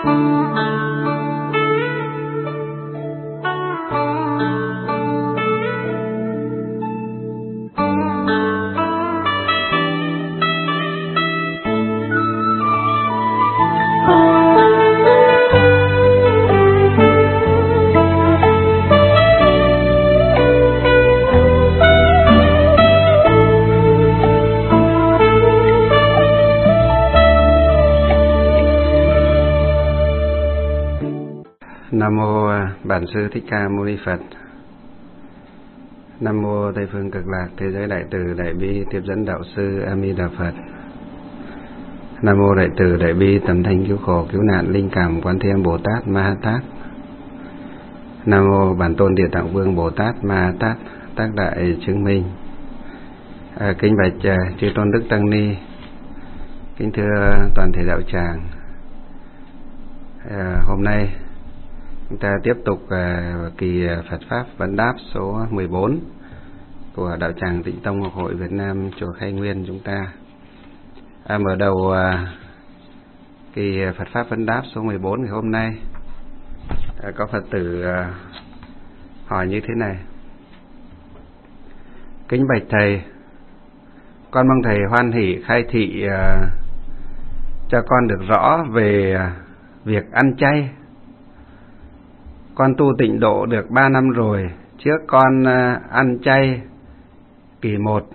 Nam mô Bản Sư Thích Ca Mâu Ni Phật. Nam mô Tây Phương Cực Lạc Thế Giới Đại Từ Đại Bi Tiếp Dẫn Đạo Sư A Di Đà Phật. Nam mô Đại Từ Đại Bi Tầm Thanh Cứu Khổ Cứu Nạn Linh Cảm Quán Thiên Bồ Tát Ma Ha Tát. Nam mô Bản Tôn Địa Tạng Vương Bồ Tát Ma Ha Tát Tác Đại Chứng Minh. Kính bạch chư tôn đức tăng ni, kính thưa toàn thể đạo tràng. Hôm nay chúng ta tiếp tục kỳ Phật Pháp Vấn Đáp số 14 của đạo tràng Tịnh Tông Học hội Việt Nam chùa Khai Nguyên chúng ta. Mở đầu kỳ Phật Pháp Vấn Đáp số 14 ngày hôm nay, có Phật tử hỏi như thế này: kính bạch thầy, con mong thầy hoan hỷ khai thị cho con được rõ về việc ăn chay. Con tu tịnh độ được 3 năm rồi. Trước con ăn chay kỳ 1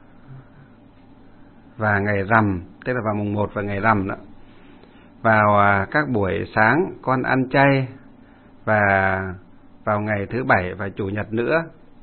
và ngày rằm, tức là vào mùng 1 và ngày rằm đó. Vào các buổi sáng con ăn chay, và vào ngày thứ Bảy và Chủ nhật nữa.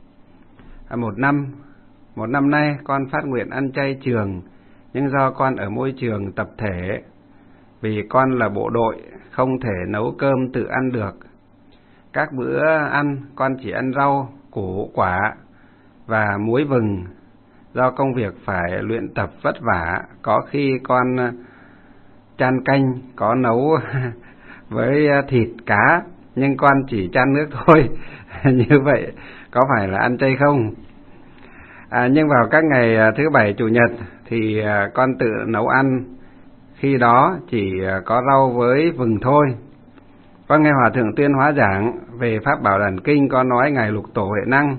Một năm nay con phát nguyện ăn chay trường, nhưng do con ở môi trường tập thể, vì con là bộ đội không thể nấu cơm tự ăn được. Các bữa ăn con chỉ ăn rau, củ quả và muối vừng. Do công việc phải luyện tập vất vả, có khi con chan canh có nấu với thịt cá, nhưng con chỉ chan nước thôi. Như vậy có phải là ăn chay không? Nhưng vào các ngày thứ Bảy, Chủ nhật thì con tự nấu ăn, khi đó chỉ có rau với vừng thôi. Con nghe Hòa Thượng Tuyên hóa giảng về Pháp Bảo Đàn Kinh, có nói Ngài Lục Tổ Huệ Năng,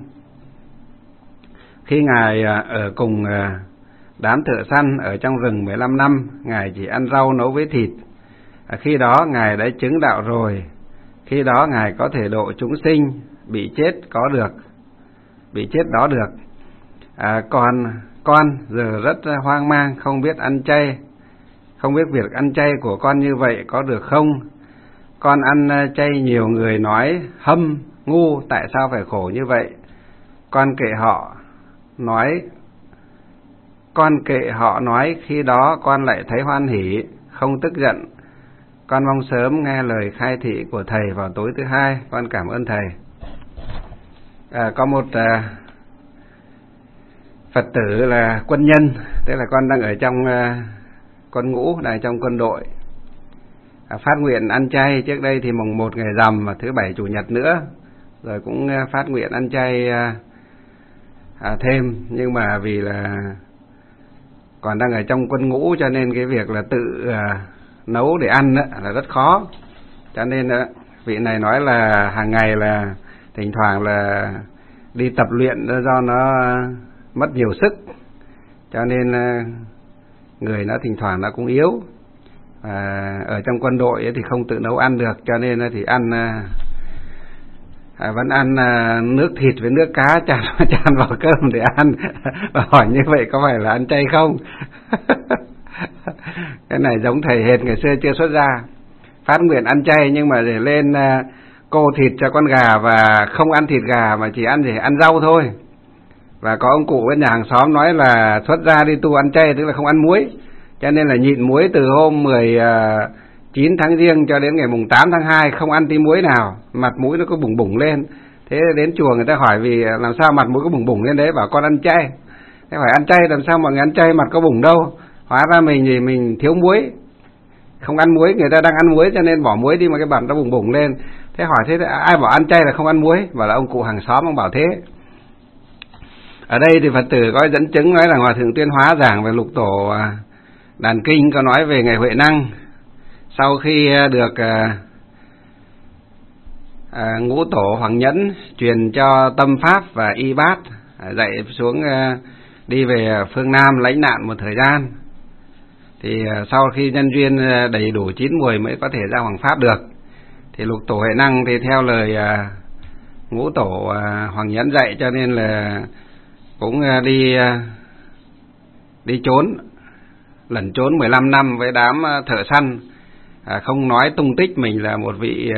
khi Ngài ở cùng đám thợ săn ở trong rừng 15 năm, Ngài chỉ ăn rau nấu với thịt. Khi đó Ngài đã chứng đạo rồi, khi đó Ngài có thể độ chúng sinh bị chết đó được. Còn con giờ rất hoang mang, không biết ăn chay, không biết việc ăn chay của con như vậy có được không? Con ăn chay nhiều người nói hâm, ngu, tại sao phải khổ như vậy? Con kệ họ nói, khi đó con lại thấy hoan hỷ, không tức giận. Con mong sớm nghe lời khai thị của thầy vào tối thứ Hai. Con cảm ơn thầy. Có một Phật tử là quân nhân, tức là con đang ở trong quân ngũ, đang trong quân đội, phát nguyện ăn chay. Trước đây thì mùng 1 ngày rằm và thứ Bảy, Chủ nhật nữa, rồi cũng phát nguyện ăn chay thêm. Nhưng mà vì là còn đang ở trong quân ngũ, cho nên cái việc là tự nấu để ăn đó là rất khó. Cho nên vị này nói là hàng ngày là thỉnh thoảng là đi tập luyện, do nó mất nhiều sức, cho nên người nó thỉnh thoảng nó cũng yếu. Ở trong quân đội thì không tự nấu ăn được, cho nên thì ăn vẫn ăn nước thịt với nước cá chan vào cơm để ăn. Và hỏi như vậy có phải là ăn chay không? Cái này giống thầy hệt ngày xưa chưa xuất gia, phát nguyện ăn chay nhưng mà để lên cô thịt cho con gà và không ăn thịt gà mà chỉ ăn rau thôi. Và có ông cụ bên nhà hàng xóm nói là xuất gia đi tu ăn chay, tức là không ăn muối, cho nên là nhịn muối từ hôm 19 tháng Giêng cho đến ngày mùng 8 tháng 2, không ăn tí muối nào, mặt mũi nó có bùng bùng lên. Thế đến chùa người ta hỏi vì làm sao mặt mũi có bùng bùng lên đấy, bảo con ăn chay. Thế hỏi ăn chay làm sao mọi người ăn chay mặt có bùng đâu? Hóa ra mình thiếu muối, không ăn muối, người ta đang ăn muối cho nên bỏ muối đi mà cái mặt nó bùng bùng lên. Thế hỏi thế ai bảo ăn chay là không ăn muối? Bảo là ông cụ hàng xóm ông bảo thế. Ở đây thì Phật tử có dẫn chứng nói là Hòa Thượng Tuyên hóa giảng về Lục Tổ Đàn Kinh có nói về Ngài Huệ Năng. sau khi được ngũ tổ Hoàng Nhẫn truyền cho tâm pháp và y bát, dạy xuống đi về phương Nam lãnh nạn một thời gian, thì sau khi nhân duyên đầy đủ 9 mùi mới có thể ra hoàng pháp được. Thì lục tổ Huệ Năng thì theo lời ngũ tổ Hoàng Nhẫn dạy, cho nên là cũng đi trốn, lẩn trốn 15 năm với đám thợ săn, không nói tung tích mình là một vị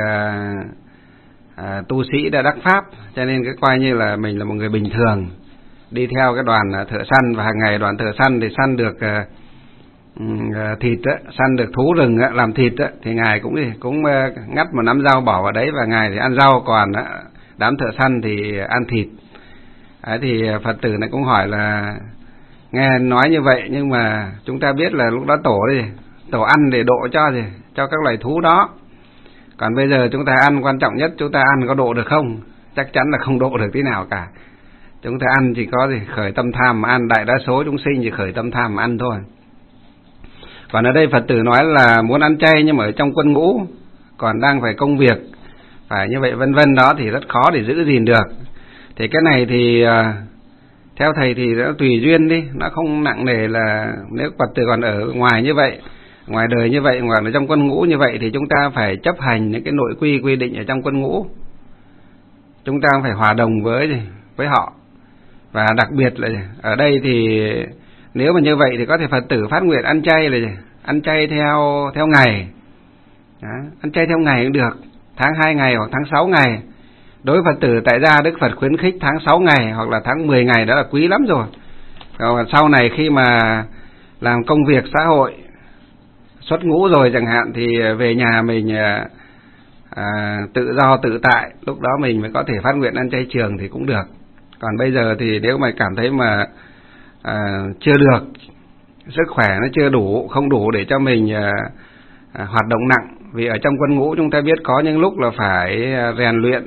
tu sĩ đã đắc pháp, cho nên cái coi như là mình là một người bình thường đi theo cái đoàn thợ săn. Và hàng ngày đoàn thợ săn thì săn được thịt á, săn được thú rừng á, làm thịt á, thì ngài cũng ngắt một nắm rau bỏ vào đấy, và ngài thì ăn rau, còn đám thợ săn thì ăn thịt. Đấy, thì Phật tử này cũng hỏi là nghe nói như vậy, nhưng mà chúng ta biết là lúc đó tổ ăn để độ cho các loài thú đó. Còn bây giờ chúng ta ăn, quan trọng nhất chúng ta ăn có độ được không? Chắc chắn là không độ được tí nào cả. Chúng ta ăn chỉ có khởi tâm tham mà ăn, đại đa số chúng sinh chỉ khởi tâm tham mà ăn thôi. Còn ở đây Phật tử nói là muốn ăn chay nhưng mà ở trong quân ngũ còn đang phải công việc, phải như vậy vân vân, đó thì rất khó để giữ gìn được. Thì cái này thì theo thầy thì nó tùy duyên đi, nó không nặng nề là nếu Phật tử còn ở ngoài như vậy, ngoài đời như vậy, hoặc là trong quân ngũ như vậy, thì chúng ta phải chấp hành những cái nội quy định ở trong quân ngũ. Chúng ta phải hòa đồng với họ. Và đặc biệt là ở đây thì nếu mà như vậy thì có thể Phật tử phát nguyện ăn chay, là ăn chay theo ngày. Đó, ăn chay theo ngày cũng được, tháng 2 ngày hoặc tháng 6 ngày. Đối với Phật tử tại gia, Đức Phật khuyến khích tháng 6 ngày hoặc là tháng 10 ngày, đó là quý lắm rồi. Còn sau này khi mà làm công việc xã hội, xuất ngũ rồi chẳng hạn, thì về nhà mình tự do tự tại, lúc đó mình mới có thể phát nguyện ăn chay trường thì cũng được. Còn bây giờ thì nếu mà cảm thấy mà chưa được, sức khỏe nó chưa đủ, không đủ để cho mình hoạt động nặng. Vì ở trong quân ngũ chúng ta biết có những lúc là phải rèn luyện,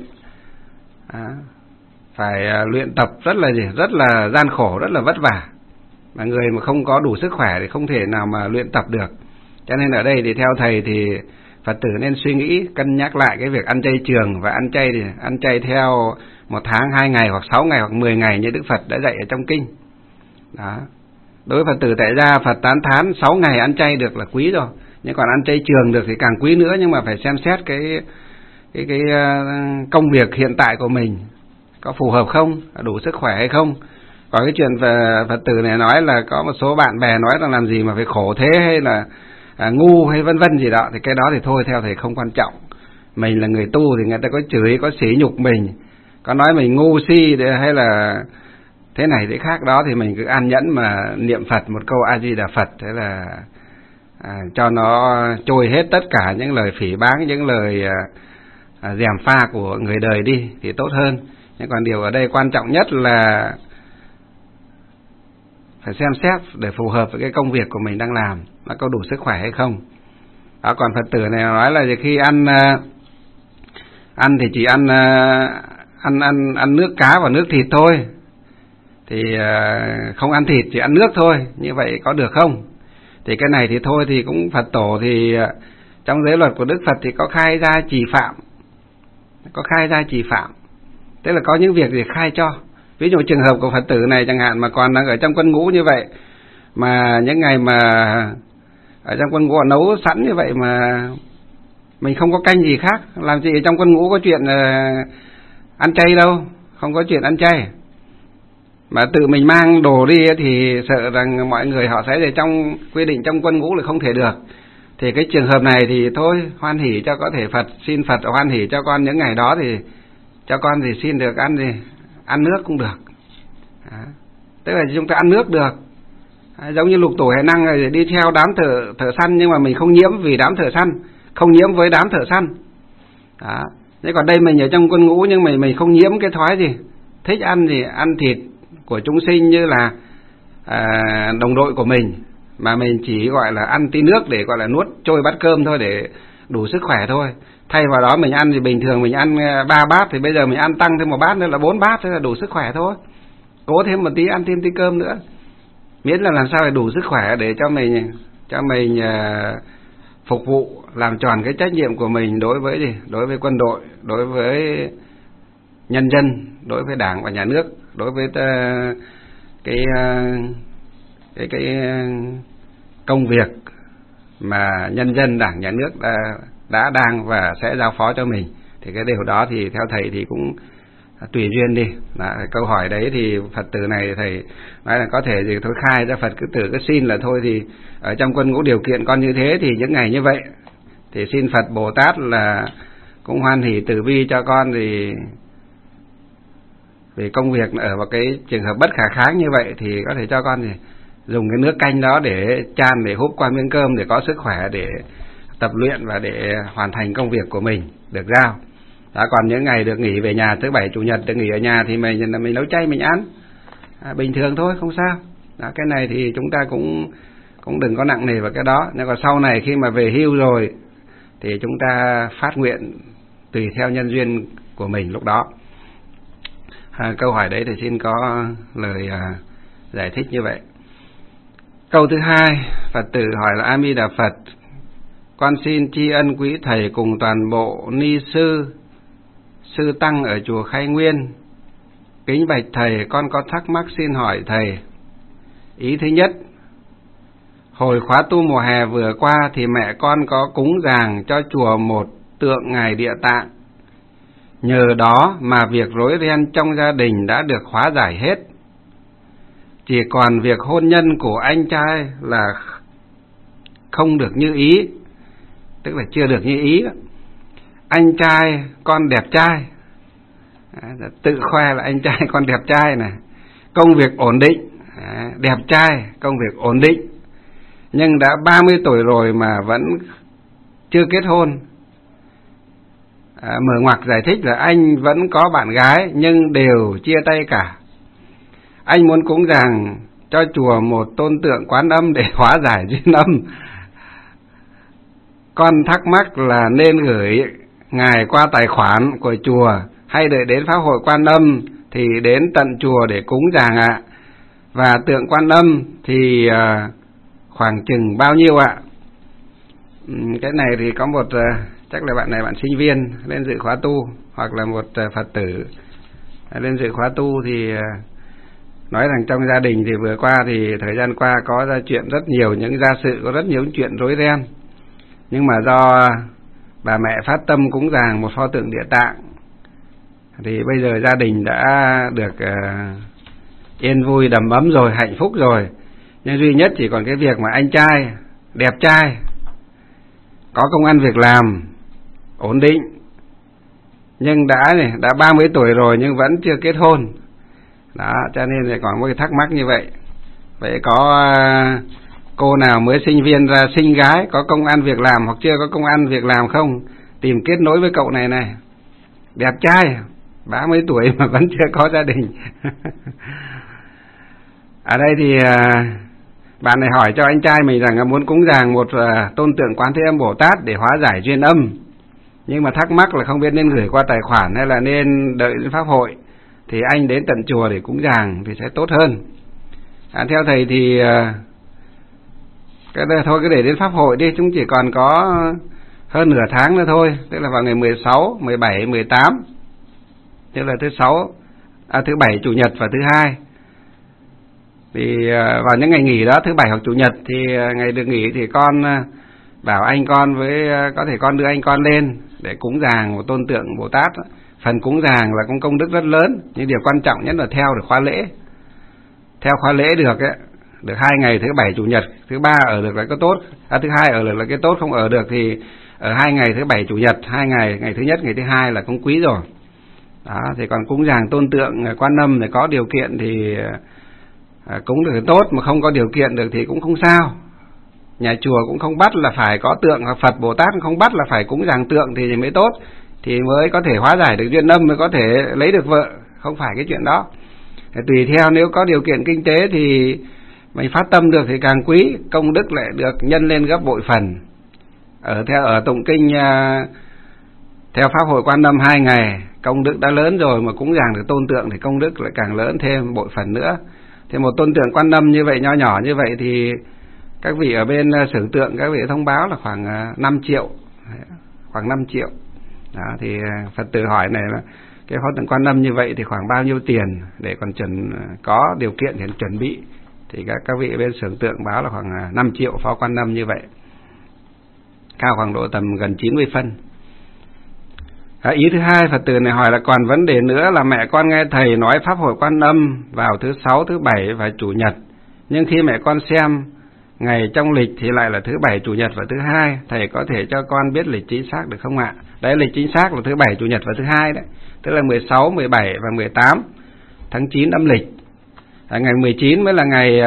phải luyện tập rất là gian khổ, rất là vất vả. Mà người mà không có đủ sức khỏe thì không thể nào mà luyện tập được. Cho nên ở đây thì theo thầy thì Phật tử nên suy nghĩ, cân nhắc lại cái việc ăn chay trường, và ăn chay theo 1 tháng 2 ngày hoặc 6 ngày hoặc 10 ngày như Đức Phật đã dạy ở trong kinh. Đó. Đối với Phật tử tại gia, Phật tán thán 6 ngày ăn chay được là quý rồi. Nhưng còn ăn chay trường được thì càng quý nữa, nhưng mà phải xem xét cái công việc hiện tại của mình có phù hợp không, đủ sức khỏe hay không. Còn cái chuyện Phật tử này nói là có một số bạn bè nói là làm gì mà phải khổ thế, hay là ngu hay vân vân gì đó, thì cái đó thì thôi, theo thầy không quan trọng. Mình là người tu thì người ta có chửi, có sỉ nhục mình, có nói mình ngu si hay là thế này thế khác đó, thì mình cứ an nhẫn mà niệm Phật một câu A Di Đà Phật, thế là cho nó trôi hết tất cả những lời phỉ báng, những lời gièm pha của người đời đi thì tốt hơn. Nhưng còn điều ở đây quan trọng nhất là phải xem xét để phù hợp với cái công việc của mình đang làm, nó có đủ sức khỏe hay không. Còn Phật tử này nói là khi ăn thì chỉ ăn nước cá và nước thịt thôi, thì không ăn thịt, chỉ ăn nước thôi, như vậy có được không? Thì cái này thì thôi, thì cũng Phật tổ thì trong giới luật của Đức Phật thì có khai ra trì phạm, tức là có những việc thì khai cho. Ví dụ trường hợp của Phật tử này chẳng hạn, mà còn đang ở trong quân ngũ như vậy, mà những ngày mà ở trong quân ngũ nấu sẵn như vậy mà mình không có canh gì khác, làm gì trong quân ngũ có chuyện ăn chay đâu, không có chuyện ăn chay. Mà tự mình mang đồ đi thì sợ rằng mọi người họ sẽ trong quy định trong quân ngũ là không thể được. Thì cái trường hợp này thì thôi, hoan hỉ cho có thể xin Phật hoan hỉ cho con những ngày đó, thì cho con thì xin được ăn nước cũng được. Tức là chúng ta ăn nước được. Giống như lục tổ Huệ Năng rồi đi theo đám thợ săn, nhưng mà mình không nhiễm vì đám thợ săn, không nhiễm với đám thợ săn. Thế còn đây mình ở trong quân ngũ, nhưng mình không nhiễm cái thói gì, thích ăn gì ăn thịt của chúng sinh như là đồng đội của mình, mà mình chỉ gọi là ăn tí nước để gọi là nuốt trôi bát cơm thôi, để đủ sức khỏe thôi. Thay vào đó mình ăn thì bình thường mình ăn 3 bát, thì bây giờ mình ăn tăng thêm 1 bát nữa là 4 bát, thế là đủ sức khỏe thôi. Cố thêm một tí, ăn thêm tí cơm nữa, miễn là làm sao để đủ sức khỏe để cho mình phục vụ, làm tròn cái trách nhiệm của mình đối với gì? Đối với quân đội, đối với nhân dân, đối với Đảng và Nhà nước, đối với cái công việc mà nhân dân, Đảng, Nhà nước đã đang và sẽ giao phó cho mình. Thì cái điều đó thì theo thầy thì cũng tùy duyên đi. Câu hỏi đấy thì Phật tử này thầy nói là có thể thì thôi khai ra Phật cứ xin là thôi, thì ở trong quân ngũ điều kiện con như thế thì những ngày như vậy thì xin Phật Bồ Tát là cũng hoan hỷ từ bi cho con, thì vì công việc ở một cái trường hợp bất khả kháng như vậy thì có thể cho con thì dùng cái nước canh đó để chan, để húp qua miếng cơm, để có sức khỏe để tập luyện và để hoàn thành công việc của mình được giao. Đó, còn những ngày được nghỉ về nhà, thứ bảy chủ nhật được nghỉ ở nhà thì mình nấu chay mình ăn bình thường thôi, không sao. Đó, cái này thì chúng ta cũng đừng có nặng nề vào cái đó. Nhưng còn sau này khi mà về hưu rồi thì chúng ta phát nguyện tùy theo nhân duyên của mình lúc đó. Câu hỏi đấy thì xin có lời giải thích như vậy. Câu thứ hai, Phật tử hỏi là: A Di Đà Phật, con xin tri ân quý thầy cùng toàn bộ ni sư, sư tăng ở chùa Khai Nguyên. Kính bạch thầy, con có thắc mắc xin hỏi thầy. Ý thứ nhất, hồi khóa tu mùa hè vừa qua thì mẹ con có cúng dường cho chùa một tượng Ngài Địa Tạng. Nhờ đó mà việc rối ren trong gia đình đã được hóa giải hết. Chỉ còn việc hôn nhân của anh trai là không được như ý, tức là chưa được như ý. Anh trai con đẹp trai, tự khoe là anh trai con đẹp trai này, công việc ổn định, đẹp trai, công việc ổn định, nhưng đã 30 tuổi rồi mà vẫn chưa kết hôn. Mở ngoặc giải thích là anh vẫn có bạn gái nhưng đều chia tay cả. Anh muốn cúng dường cho chùa một tôn tượng Quán Âm để hóa giải duyên âm. Con thắc mắc là nên gửi Ngài qua tài khoản của chùa hay đợi đến pháp hội Quan Âm thì đến tận chùa để cúng dường ạ? Và tượng Quan Âm thì khoảng chừng bao nhiêu ạ? Cái này thì có một chắc là bạn này bạn sinh viên lên dự khóa tu, hoặc là một Phật tử lên dự khóa tu thì nói rằng trong gia đình thì vừa qua thì thời gian qua có ra chuyện rất nhiều những gia sự, có rất nhiều chuyện rối ren. Nhưng mà do bà mẹ phát tâm cúng dường một pho tượng Địa Tạng thì bây giờ gia đình đã được yên vui đầm ấm rồi, hạnh phúc rồi. Nhưng duy nhất chỉ còn cái việc mà anh trai đẹp trai, có công ăn việc làm ổn định, nhưng đã 30 tuổi rồi nhưng vẫn chưa kết hôn. Đó, cho nên là còn một cái thắc mắc như vậy. Vậy có cô nào mới sinh viên ra sinh gái, có công ăn việc làm hoặc chưa có công ăn việc làm không? Tìm kết nối với cậu này này. Đẹp trai, 30 tuổi mà vẫn chưa có gia đình. Ở đây thì bạn này hỏi cho anh trai mình rằng là muốn cúng dường một tôn tượng Quán Thế Âm Bồ Tát để hóa giải duyên âm. Nhưng mà thắc mắc là không biết nên gửi qua tài khoản hay là nên đợi đến pháp hội thì anh đến tận chùa để cúng dường thì sẽ tốt hơn. Theo thầy thì thôi cứ để đến pháp hội đi, chúng chỉ còn có hơn nửa tháng nữa thôi, tức là vào ngày 16, 17, 18, tức là thứ bảy, chủ nhật và thứ hai. Thì vào những ngày nghỉ đó, thứ bảy hoặc chủ nhật thì ngày được nghỉ thì con bảo anh con với có thể con đưa anh con lên để cúng dường một tôn tượng Bồ Tát. Phần cúng dường là cũng công đức rất lớn, nhưng điều quan trọng nhất là theo được khóa lễ. Theo khóa lễ được ấy, được 2 ngày thứ bảy chủ nhật, thứ ba ở được là cái tốt, thứ hai ở được là cái tốt, không ở được thì ở 2 ngày thứ bảy chủ nhật, 2 ngày, ngày thứ nhất, ngày thứ hai là cũng quý rồi. Đó, thì còn cúng dường tôn tượng Quan Âm thì có điều kiện thì cúng được thì tốt, mà không có điều kiện được thì cũng không sao. Nhà chùa cũng không bắt là phải có tượng, Phật Bồ Tát không bắt là phải cúng dường tượng thì mới tốt, thì mới có thể hóa giải được duyên âm, mới có thể lấy được vợ, không phải cái chuyện đó. Tùy theo, nếu có điều kiện kinh tế thì mình phát tâm được thì càng quý, công đức lại được nhân lên gấp bội phần. Ở tụng kinh theo pháp hội Quan Âm 2 ngày, công đức đã lớn rồi, mà cúng dường được tôn tượng thì công đức lại càng lớn thêm bội phần nữa. Thì một tôn tượng Quan Âm như vậy, nho nhỏ như vậy thì Các vị ở bên xưởng tượng, các vị thông báo là khoảng 5 triệu. Khoảng 5 triệu. Đó, thì Phật tử hỏi này là cái phó tượng Quan Âm như vậy thì khoảng bao nhiêu tiền để còn có điều kiện để chuẩn bị. Thì các vị ở bên xưởng tượng báo là khoảng 5 triệu phó Quan Âm như vậy. Cao khoảng độ tầm gần 90 phân. Ý thứ hai, Phật tử này hỏi là còn vấn đề nữa là mẹ con nghe thầy nói Pháp hội Quan Âm vào thứ 6, thứ 7 và Chủ nhật. Nhưng khi mẹ con xem ngày trong lịch thì lại là thứ 7, Chủ nhật và thứ 2. Thầy có thể cho con biết lịch chính xác được không ạ? Đấy, lịch chính xác là thứ 7, Chủ nhật và thứ 2 đấy. Tức là 16, 17 và 18 tháng 9 âm lịch. Ngày 19 mới là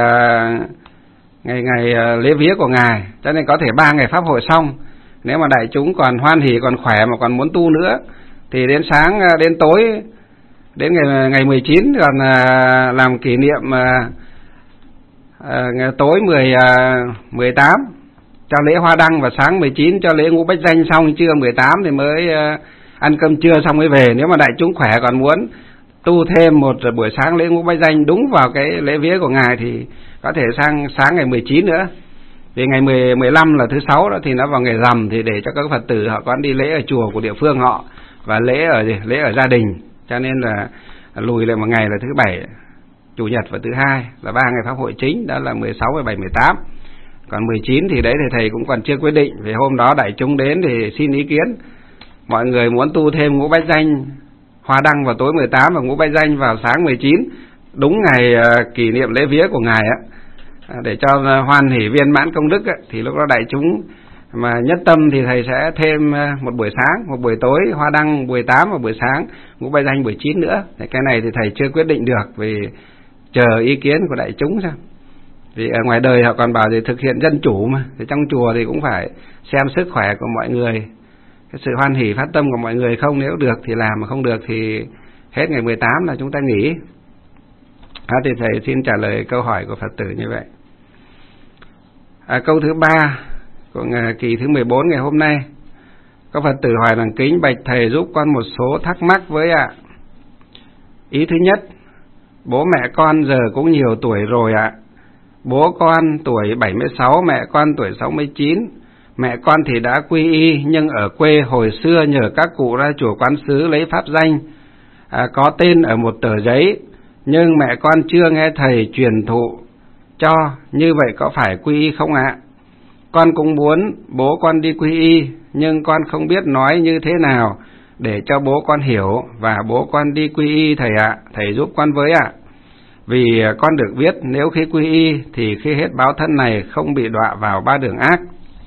ngày lễ vía của Ngài. Cho nên có thể 3 ngày Pháp hội xong. Nếu mà đại chúng còn hoan hỉ, còn khỏe mà còn muốn tu nữa thì đến sáng đến tối đến ngày 19 còn làm kỷ niệm tối 18 cho lễ Hoa Đăng, và sáng 19 cho lễ Ngũ Bách Danh, xong trưa 18 thì mới ăn cơm trưa xong mới về. Nếu mà đại chúng khỏe còn muốn tu thêm một buổi sáng lễ Ngũ Bách Danh đúng vào cái lễ vía của Ngài thì có thể sang sáng ngày 19 nữa. Vì ngày 15 là thứ 6 đó thì nó vào ngày rằm, thì để cho các Phật tử họ có đi lễ ở chùa của địa phương họ và lễ ở gia đình, cho nên là lùi lại một ngày là thứ 7, Chủ nhật và thứ 2 là 3 ngày Pháp hội chính, đó là 16, 17, 18. Còn 19 thì đấy thì thầy cũng còn chưa quyết định, vì hôm đó đại chúng đến thì xin ý kiến. Mọi người muốn tu thêm Ngũ Bách Danh Hoa Đăng vào tối 18 và Ngũ Bách Danh vào sáng 19, đúng ngày kỷ niệm lễ vía của Ngài á, để cho hoan hỷ viên mãn công đức á, thì lúc đó đại chúng mà nhất tâm thì thầy sẽ thêm một buổi sáng, một buổi tối Hoa Đăng buổi 8 và buổi sáng Ngũ Bách Danh buổi 9 nữa. Thì cái này thì thầy chưa quyết định được, vì chờ ý kiến của đại chúng sao. Vì ở ngoài đời họ còn bảo thì thực hiện dân chủ mà, thì trong chùa thì cũng phải xem sức khỏe của mọi người, cái sự hoan hỷ phát tâm của mọi người không, nếu được thì làm, mà không được thì hết ngày 18 là chúng ta nghỉ. Thì thầy xin trả lời câu hỏi của Phật tử như vậy. Câu thứ 3 của kỳ thứ 14 ngày hôm nay, có Phật tử hỏi rằng kính bạch thầy giúp con một số thắc mắc với ạ. Ý thứ nhất, bố mẹ con giờ cũng nhiều tuổi rồi ạ. Bố con tuổi 76, mẹ con tuổi 69. Mẹ con thì đã quy y, nhưng ở quê hồi xưa nhờ các cụ ra chùa Quán Sứ lấy pháp danh, có tên ở một tờ giấy, nhưng mẹ con chưa nghe thầy truyền thụ cho, như vậy có phải quy y không ạ? Con cũng muốn bố con đi quy y, nhưng con không biết nói như thế nào để cho bố con hiểu và bố con đi quy y thầy ạ. Thầy giúp con với ạ. Vì con được biết nếu khi quy y thì khi hết báo thân này không bị đọa vào ba đường ác.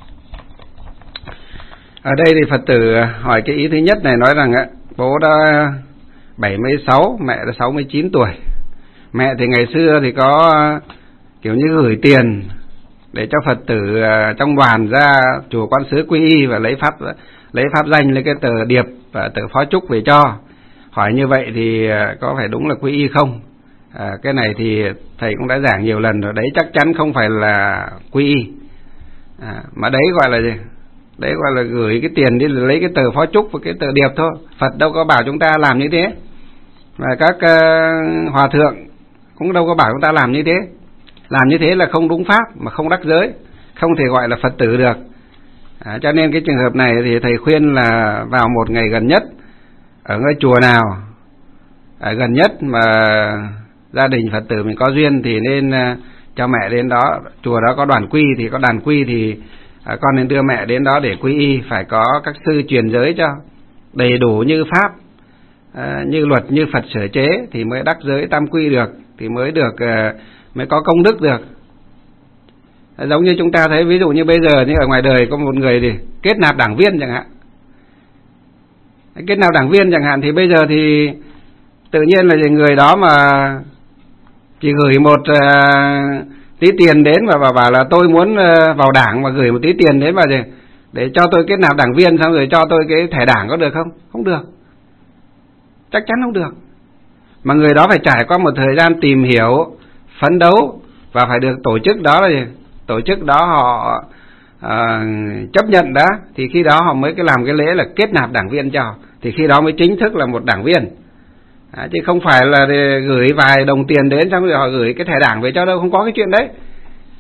Ở đây thì Phật tử hỏi cái ý thứ nhất này, nói rằng bố đã 76, mẹ đã 69 tuổi. Mẹ thì ngày xưa thì có kiểu như gửi tiền để cho Phật tử trong đoàn ra chùa Quán Sứ quy y và lấy pháp danh, lấy cái tờ điệp và tờ phó chúc về cho. Hỏi như vậy thì có phải đúng là quy y không? Cái này thì thầy cũng đã giảng nhiều lần rồi, đấy chắc chắn không phải là quy y, mà đấy gọi là gì? Đấy gọi là gửi cái tiền đi lấy cái tờ phó chúc và cái tờ điệp thôi. Phật đâu có bảo chúng ta làm như thế, và các hòa thượng cũng đâu có bảo chúng ta làm như thế. Làm như thế là không đúng pháp mà không đắc giới, không thể gọi là Phật tử được. Cho nên cái trường hợp này thì thầy khuyên là vào một ngày gần nhất, ở ngôi chùa nào gần nhất mà gia đình Phật tử mình có duyên thì nên cho mẹ đến đó. Chùa đó có đoàn quy thì có đàn quy thì con nên đưa mẹ đến đó để quy y. Phải có các sư truyền giới cho đầy đủ như pháp, như luật, như Phật sở chế thì mới đắc giới tam quy được, thì mới có công đức được. Giống như chúng ta thấy, ví dụ như bây giờ như ở ngoài đời có một người thì kết nạp đảng viên chẳng hạn. Kết nạp đảng viên chẳng hạn thì bây giờ thì tự nhiên là người đó mà chỉ gửi một tí tiền đến và bảo là tôi muốn vào đảng, mà gửi một tí tiền đến mà để cho tôi kết nạp đảng viên, xong rồi cho tôi cái thẻ đảng, có được không? Không được, chắc chắn không được. Mà người đó phải trải qua một thời gian tìm hiểu, phấn đấu và phải được tổ chức đó là tổ chức đó họ chấp nhận đã, thì khi đó họ mới làm cái lễ là kết nạp đảng viên cho, thì khi đó mới chính thức là một đảng viên. Chứ không phải là gửi vài đồng tiền đến xong rồi họ gửi cái thẻ đảng về cho đâu, không có cái chuyện đấy.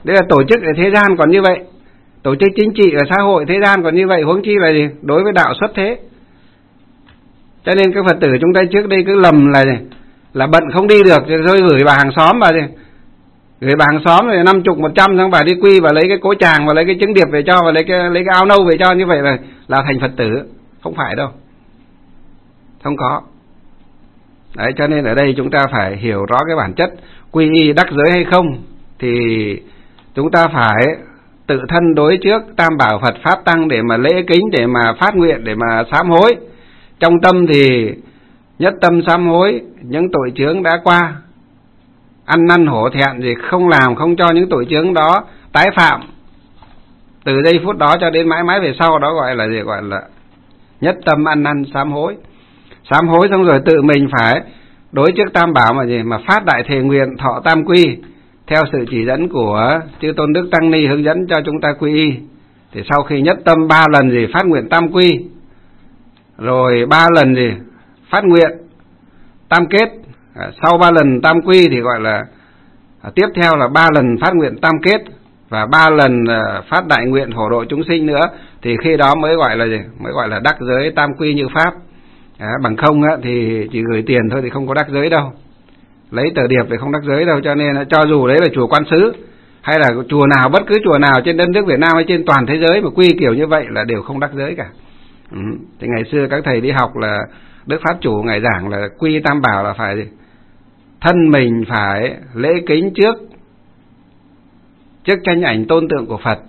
Đây là tổ chức ở thế gian còn như vậy, tổ chức chính trị ở xã hội thế gian còn như vậy, huống chi là gì? Đối với đạo xuất thế. Cho nên các Phật tử chúng ta trước đây cứ lầm là bận không đi được rồi gửi bà hàng xóm vào, gửi bà hàng xóm rồi 50, 100 xong bà đi quy và lấy cái cỗ tràng và lấy cái trứng điệp về cho và lấy cái áo nâu về cho, như vậy là thành Phật tử. Không phải đâu, không có. Đấy, cho nên ở đây chúng ta phải hiểu rõ cái bản chất quy y đắc giới hay không thì chúng ta phải tự thân đối trước Tam Bảo Phật Pháp Tăng để mà lễ kính, để mà phát nguyện, để mà sám hối. Trong tâm thì nhất tâm sám hối những tội chướng đã qua, ăn năn hổ thẹn gì không làm, không cho những tội chướng đó tái phạm từ giây phút đó cho đến mãi mãi về sau. Đó gọi là gì? Gọi là nhất tâm ăn năn sám hối. Sám hối xong rồi tự mình phải đối trước Tam Bảo mà phát đại thề nguyện thọ tam quy theo sự chỉ dẫn của chư Tôn Đức Tăng Ni hướng dẫn cho chúng ta quy y. Thì sau khi nhất tâm 3 lần phát nguyện tam quy, rồi 3 lần phát nguyện tam kết, sau 3 lần tam quy thì gọi là tiếp theo là 3 lần phát nguyện tam kết và 3 lần phát đại nguyện phổ độ chúng sinh nữa, thì khi đó mới gọi là mới gọi là đắc giới tam quy như pháp. Bằng không thì chỉ gửi tiền thôi thì không có đắc giới đâu, lấy tờ điệp thì không đắc giới đâu. Cho nên cho dù đấy là chùa Quan Xứ hay là chùa nào, bất cứ chùa nào trên đất nước Việt Nam hay trên toàn thế giới mà quy kiểu như vậy là đều không đắc giới cả. Thì ngày xưa các thầy đi học là Đức Pháp Chủ ngày giảng là quy Tam Bảo là phải thân mình phải lễ kính trước tranh ảnh tôn tượng của Phật,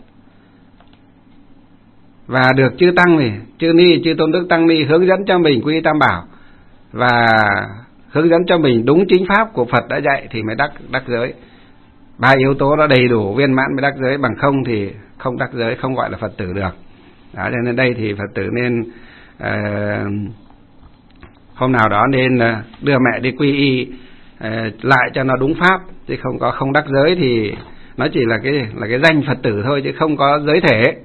và được chư Tăng chư Ni, chư Tôn Đức Tăng Ni hướng dẫn cho mình quy Tam Bảo và hướng dẫn cho mình đúng chính pháp của Phật đã dạy thì mới đắc giới. 3 yếu tố đó đầy đủ viên mãn mới đắc giới, bằng không thì không đắc giới, không gọi là Phật tử được. Đó, cho nên đây thì Phật tử nên hôm nào đó nên đưa mẹ đi quy y lại cho nó đúng pháp, chứ không đắc giới thì nó chỉ là cái danh Phật tử thôi chứ không có giới thể.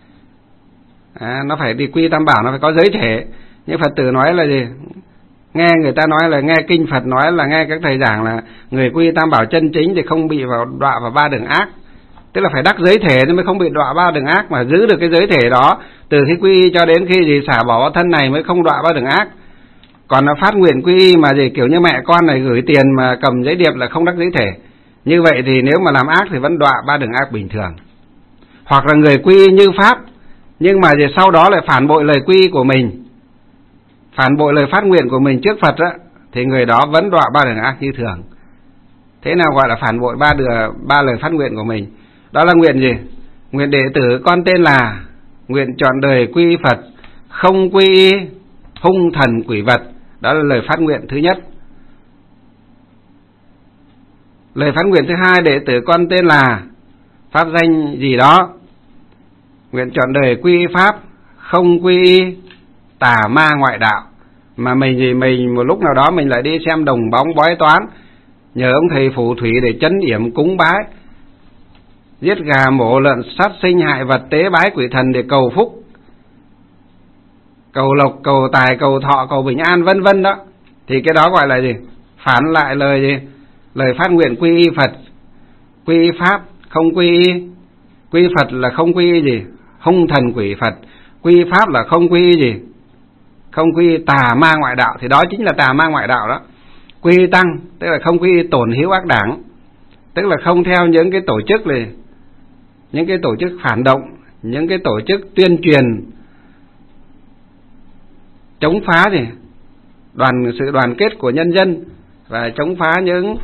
Nó phải đi quy Tam Bảo, nó phải có giới thể. Nhưng Phật tử nói là gì? Nghe người ta nói là nghe kinh Phật nói là nghe các thầy giảng là người quy Tam Bảo chân chính thì không bị đọa vào 3 đường ác. Tức là phải đắc giới thể thì mới không bị đọa 3 đường ác, mà giữ được cái giới thể đó từ khi quy y cho đến khi xả bỏ thân này mới không đọa 3 đường ác. Còn nó phát nguyện quy y mà kiểu như mẹ con này gửi tiền mà cầm giấy điệp là không đắc giới thể. Như vậy thì nếu mà làm ác thì vẫn đọa 3 đường ác bình thường. Hoặc là người quy y như pháp nhưng mà sau đó lại phản bội lời quy y của mình, phản bội lời phát nguyện của mình trước Phật thì người đó vẫn đọa 3 đường ác như thường. Thế nào gọi là phản bội 3 lời phát nguyện của mình? Đó là nguyện gì? Nguyện đệ tử con tên là, nguyện trọn đời quy y Phật, không quy y hung thần quỷ vật. Đó là lời phát nguyện thứ nhất. Lời phát nguyện thứ hai, đệ tử con tên là pháp danh gì đó, nguyện trọn đời quy y pháp, không quy y tà ma ngoại đạo. Mà mình một lúc nào đó mình lại đi xem đồng bóng bói toán, nhờ ông thầy phù thủy để trấn yểm cúng bái, giết gà mổ lợn, sát sinh hại vật, tế bái quỷ thần để cầu phúc, cầu lộc, cầu tài, cầu thọ, cầu bình an vân vân đó, thì cái đó gọi là gì? Phản lại lời gì? Lời phát nguyện quy y Phật, quy y pháp, không quy y. Quy y Phật là không quy y gì? Hung thần quỷ Phật. Quy y pháp là không quy y gì? Không quy y tà ma ngoại đạo, thì đó chính là tà ma ngoại đạo đó. Quy y tăng tức là không quy y tổn hiếu ác đảng, tức là không theo những cái tổ chức này, những cái tổ chức phản động, những cái tổ chức tuyên truyền chống phá sự đoàn kết của nhân dân và chống phá những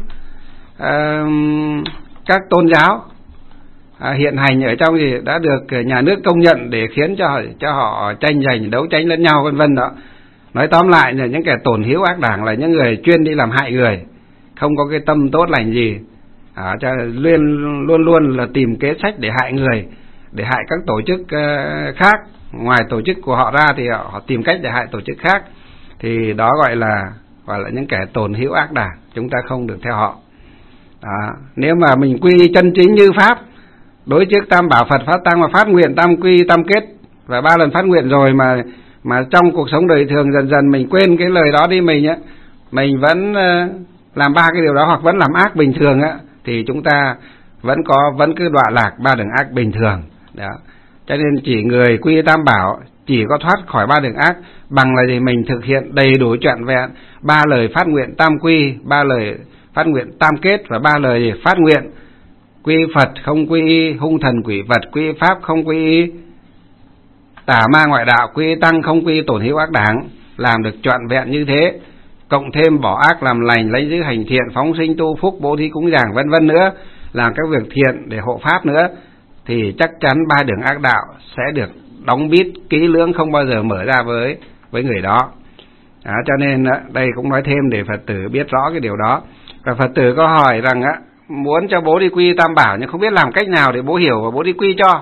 các tôn giáo hiện hành ở trong đã được nhà nước công nhận để khiến cho họ tranh giành, đấu tranh lẫn nhau vân vân đó. Nói tóm lại là những kẻ tổn hiếu ác đảng là những người chuyên đi làm hại người, không có cái tâm tốt lành gì, luôn luôn là tìm kế sách để hại người, để hại các tổ chức khác. Ngoài tổ chức của họ ra thì họ tìm cách để hại tổ chức khác, thì đó gọi là những kẻ tổn hiếu ác đảng, chúng ta không được theo họ. Nếu mà mình quy chân chính như pháp, đối trước Tam Bảo Phật Pháp Tăng mà phát nguyện tam quy tam kết và 3 lần phát nguyện rồi mà trong cuộc sống đời thường dần dần mình quên cái lời đó đi, mình vẫn làm 3 cái điều đó hoặc vẫn làm ác bình thường thì chúng ta vẫn cứ đọa lạc ba đường ác bình thường. Đó. Cho nên chỉ người quy tam bảo chỉ có thoát khỏi ba đường ác bằng là gì? Mình thực hiện đầy đủ trọn vẹn ba lời phát nguyện tam quy, ba lời phát nguyện tam kết và ba lời phát nguyện quy Phật không quy y, hung thần quỷ vật quy pháp không quy y, tà ma ngoại đạo quy tăng không quy tổn hữu ác đảng, làm được trọn vẹn như thế, cộng thêm bỏ ác làm lành, lấy giữ hành thiện, phóng sinh tu phúc, bố thí cúng dường vân vân nữa, làm các việc thiện để hộ pháp nữa, thì chắc chắn ba đường ác đạo sẽ được đóng bít kỹ lưỡng, không bao giờ mở ra với người đó. Cho nên đây cũng nói thêm để Phật tử biết rõ cái điều đó. Và Phật tử có hỏi rằng muốn cho bố đi quy tam bảo nhưng không biết làm cách nào để bố hiểu và bố đi quy cho.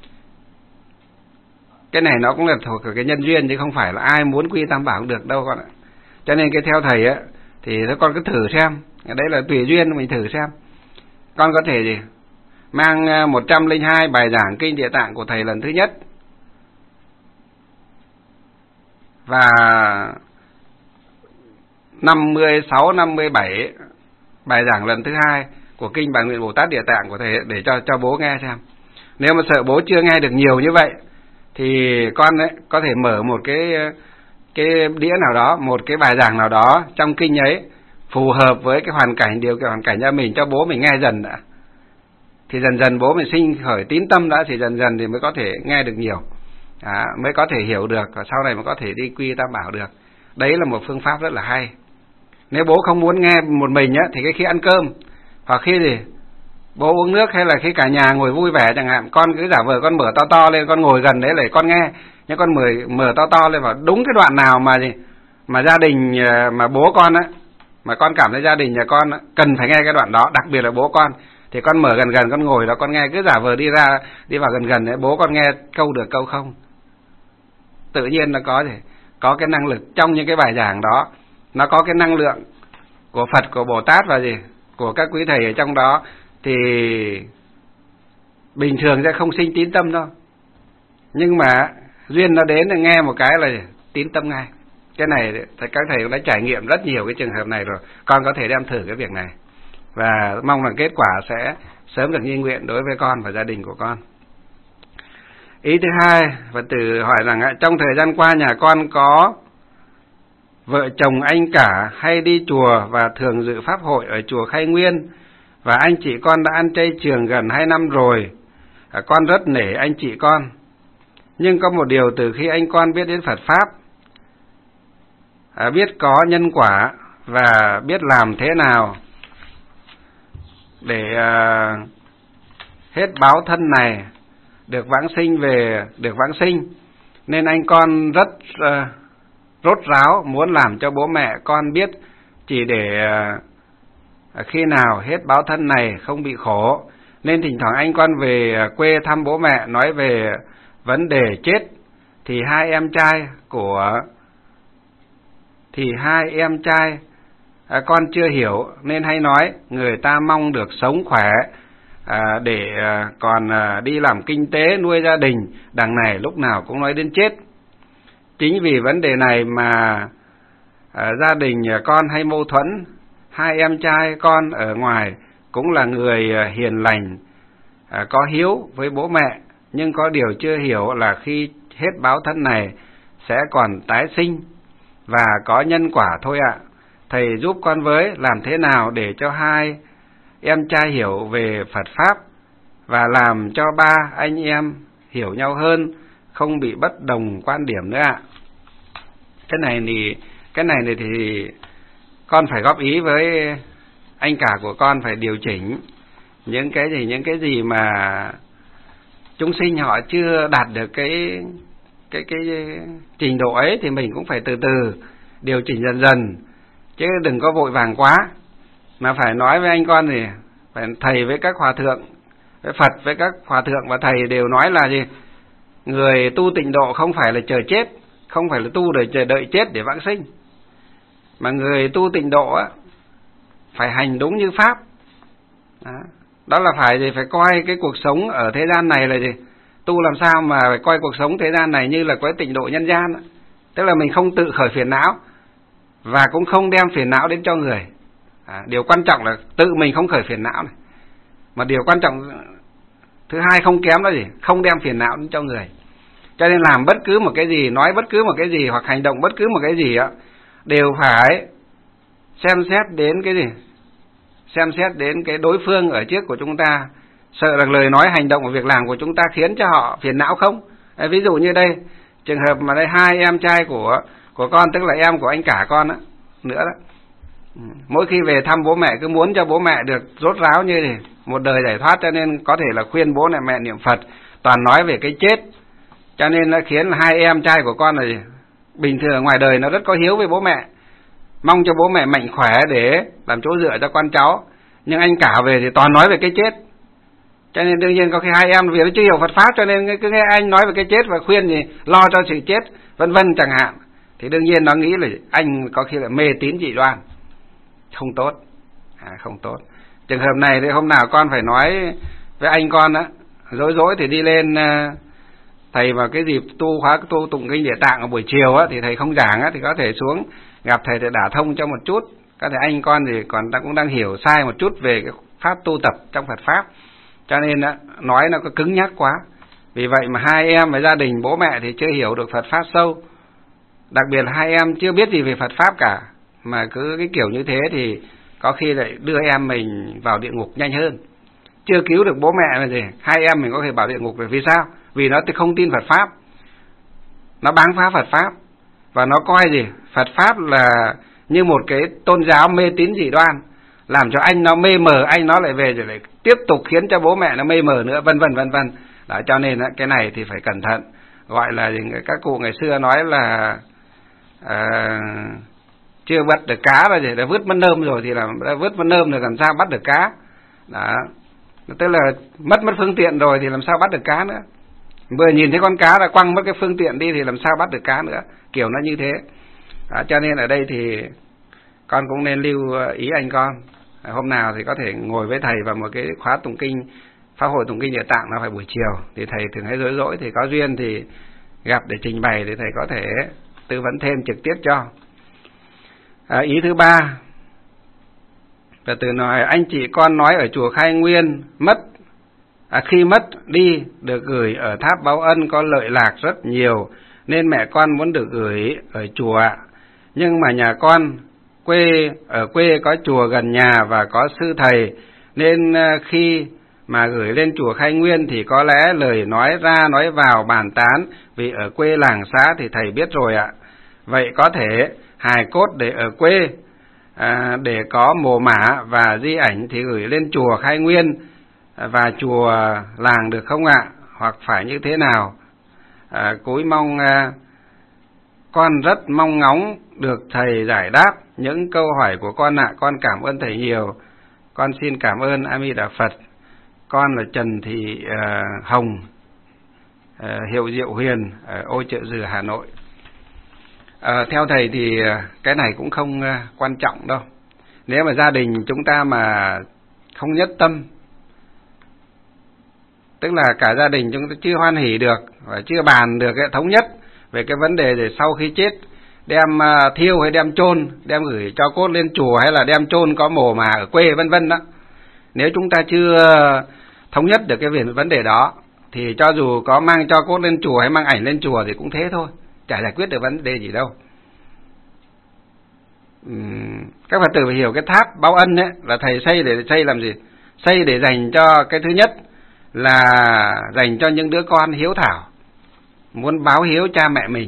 Cái này nó cũng là thuộc cái nhân duyên chứ không phải là ai muốn quy tam bảo cũng được đâu con ạ. Cho nên cái theo thầy thì con cứ thử xem, đấy là tùy duyên, mình thử xem. Con có thể gì mang 102 bài giảng kinh Địa Tạng của thầy lần thứ nhất và 56, 57 bài giảng lần thứ hai của kinh Bản Nguyện Bồ Tát Địa Tạng của thầy để cho bố nghe xem. Nếu mà sợ bố chưa nghe được nhiều như vậy thì con có thể mở một cái đĩa nào đó, một cái bài giảng nào đó trong kinh ấy phù hợp với cái hoàn cảnh, điều kiện hoàn cảnh cho mình, cho bố mình nghe dần đã. Thì dần dần bố mình sinh khởi tín tâm đã, thì dần dần thì mới có thể nghe được nhiều, mới có thể hiểu được, và sau này mới có thể đi quy tam bảo được. Đấy là một phương pháp rất là hay. Nếu bố không muốn nghe một mình thì cái khi ăn cơm hoặc khi gì bố uống nước hay là khi cả nhà ngồi vui vẻ chẳng hạn, con cứ giả vờ con mở to lên, con ngồi gần đấy để con nghe, nhưng con mở to lên vào đúng cái đoạn nào mà gia đình mà bố con mà con cảm thấy gia đình nhà con cần phải nghe cái đoạn đó, đặc biệt là bố con, thì con mở gần con ngồi đó con nghe, cứ giả vờ đi vào gần đấy, bố con nghe câu được câu không. Tự nhiên nó có cái năng lực trong những cái bài giảng đó, nó có cái năng lượng của Phật, của Bồ Tát và của các quý thầy ở trong đó, thì bình thường sẽ không sinh tín tâm đâu. Nhưng mà duyên nó đến thì nghe một cái là tín tâm ngay. Cái này các thầy đã trải nghiệm rất nhiều cái trường hợp này rồi. Con có thể đem thử cái việc này, và mong là kết quả sẽ sớm được như nguyện đối với con và gia đình của con. Ý thứ hai, Phật tử hỏi rằng trong thời gian qua nhà con có vợ chồng anh cả hay đi chùa và thường dự pháp hội ở chùa Khai Nguyên, và anh chị con đã ăn chay trường gần 2 năm rồi. Con rất nể anh chị con. Nhưng có một điều, từ khi anh con biết đến Phật Pháp, biết có nhân quả và biết làm thế nào để hết báo thân này, được vãng sinh, nên anh con rất rốt ráo muốn làm cho bố mẹ con biết, chỉ để khi nào hết báo thân này không bị khổ. Nên thỉnh thoảng anh con về quê thăm bố mẹ, nói về vấn đề chết, thì hai em trai con chưa hiểu, nên hay nói người ta mong được sống khỏe để còn đi làm kinh tế nuôi gia đình, đằng này lúc nào cũng nói đến chết. Chính vì vấn đề này mà gia đình con hay mâu thuẫn. Hai em trai con ở ngoài cũng là người hiền lành, có hiếu với bố mẹ, nhưng có điều chưa hiểu là khi hết báo thân này sẽ còn tái sinh và có nhân quả thôi ạ. Thầy giúp con với, làm thế nào để cho hai em trai hiểu về Phật Pháp và làm cho ba anh em hiểu nhau hơn, không bị bất đồng quan điểm nữa ạ. Cái này thì con phải góp ý với anh cả của con, phải điều chỉnh những cái gì mà chúng sinh họ chưa đạt được cái trình độ ấy, thì mình cũng phải từ từ điều chỉnh dần dần, chứ đừng có vội vàng quá. Mà phải nói với anh con thì phải thầy với các hòa thượng, với Phật với các hòa thượng và thầy đều nói là gì? Người tu tịnh độ không phải là chờ chết, không phải là tu để chờ đợi chết để vãng sinh, mà người tu tịnh độ phải hành đúng như Pháp. Đó là phải coi cái cuộc sống ở thế gian này là gì? Tu làm sao mà phải coi cuộc sống thế gian này như là cái tịnh độ nhân gian. Tức là mình không tự khởi phiền não và cũng không đem phiền não đến cho người. Điều quan trọng là tự mình không khởi phiền não này. Mà điều quan trọng thứ hai không kém đó gì? Không đem phiền não đến cho người. Cho nên làm bất cứ một cái gì, nói bất cứ một cái gì hoặc hành động bất cứ một cái gì á, đều phải xem xét đến cái gì? Xem xét đến cái đối phương ở trước của chúng ta, sợ rằng lời nói, hành động và việc làm của chúng ta khiến cho họ phiền não không? Ví dụ như đây, trường hợp mà đây hai em trai của con, tức là em của anh cả con á, nữa đó. Mỗi khi về thăm bố mẹ cứ muốn cho bố mẹ được rốt ráo như thế, một đời giải thoát, cho nên có thể là khuyên bố mẹ niệm Phật, toàn nói về cái chết. Cho nên nó khiến hai em trai của con là bình thường ngoài đời nó rất có hiếu với bố mẹ, mong cho bố mẹ mạnh khỏe để làm chỗ dựa cho con cháu. Nhưng anh cả về thì toàn nói về cái chết. Cho nên đương nhiên có khi hai em vì nó chưa hiểu Phật Pháp, cho nên cứ nghe anh nói về cái chết và khuyên thì lo cho sự chết, vân vân chẳng hạn. Thì đương nhiên nó nghĩ là anh có khi là mê tín dị đoan, không tốt, không tốt. Trường hợp này thì hôm nào con phải nói với anh con á, rối thì đi lên thầy vào cái dịp tu khóa tu tụng kinh Địa Tạng ở buổi chiều á, thì thầy không giảng á, thì có thể xuống gặp thầy để đả thông cho một chút. Có thể anh con thì còn cũng đang hiểu sai một chút về cái pháp tu tập trong Phật Pháp, cho nên á, nói nó có cứng nhắc quá. Vì vậy mà hai em với gia đình bố mẹ thì chưa hiểu được Phật Pháp sâu, đặc biệt là hai em chưa biết gì về Phật Pháp cả, mà cứ cái kiểu như thế thì có khi lại đưa em mình vào địa ngục nhanh hơn. Chưa cứu được bố mẹ mà gì, hai em mình có thể vào địa ngục. Vì sao? Vì nó không tin Phật Pháp, nó báng phá Phật Pháp, và nó coi gì Phật Pháp là như một cái tôn giáo mê tín dị đoan, làm cho anh nó mê mờ, anh nó lại về rồi lại tiếp tục khiến cho bố mẹ nó mê mờ nữa, vân vân vân vân. Đó, cho nên cái này thì phải cẩn thận. Gọi là các cụ ngày xưa nói là chưa bắt được cá rồi thì đã vứt mất nơm rồi, thì là đã vứt mất nơm rồi làm sao bắt được cá. Đó, tức là mất phương tiện rồi thì làm sao bắt được cá nữa. Vừa nhìn thấy con cá là quăng mất cái phương tiện đi thì làm sao bắt được cá nữa, kiểu nó như thế. Đó, cho nên ở đây thì con cũng nên lưu ý anh con, hôm nào thì có thể ngồi với thầy vào một cái khóa tụng kinh, pháp hội tụng kinh Địa Tạng, nó phải buổi chiều, thì thầy thường hay rỗi thì có duyên thì gặp để trình bày, thì thầy có thể tư vấn thêm trực tiếp cho. Ý thứ ba, và từ nói anh chị con nói ở chùa Khai Nguyên khi mất đi được gửi ở tháp Báo Ân có lợi lạc rất nhiều, nên mẹ con muốn được gửi ở chùa. Nhưng mà nhà con ở quê có chùa gần nhà và có sư thầy, nên khi mà gửi lên chùa Khai Nguyên thì có lẽ lời nói ra nói vào bàn tán, vì ở quê làng xã thì thầy biết rồi ạ. Vậy có thể hài cốt để ở quê để có mồ mả và di ảnh thì gửi lên chùa Khai Nguyên và chùa làng được không ạ? Hoặc phải như thế nào? Cúi mong con rất mong ngóng được thầy giải đáp những câu hỏi của con ạ. Con cảm ơn thầy nhiều. Con xin cảm ơn A Di Đà Phật. Con là Trần Thị Hồng, hiệu Diệu Huyền, Ô Chợ Dừa, Hà Nội. Theo thầy thì cái này cũng không quan trọng đâu. Nếu mà gia đình chúng ta mà không nhất tâm, tức là cả gia đình chúng ta chưa hoan hỉ được và chưa bàn được thống nhất về cái vấn đề để sau khi chết đem thiêu hay đem chôn, đem gửi cho cốt lên chùa hay là đem chôn có mồ mà ở quê vân vân đó. Nếu chúng ta chưa thống nhất được cái vấn đề đó thì cho dù có mang cho cốt lên chùa hay mang ảnh lên chùa thì cũng thế thôi, chả giải quyết được vấn đề gì đâu. Các Phật tử phải hiểu cái tháp Báo Ân ấy là thầy xây để xây làm gì? Xây để dành cho cái thứ nhất là dành cho những đứa con hiếu thảo, muốn báo hiếu cha mẹ mình,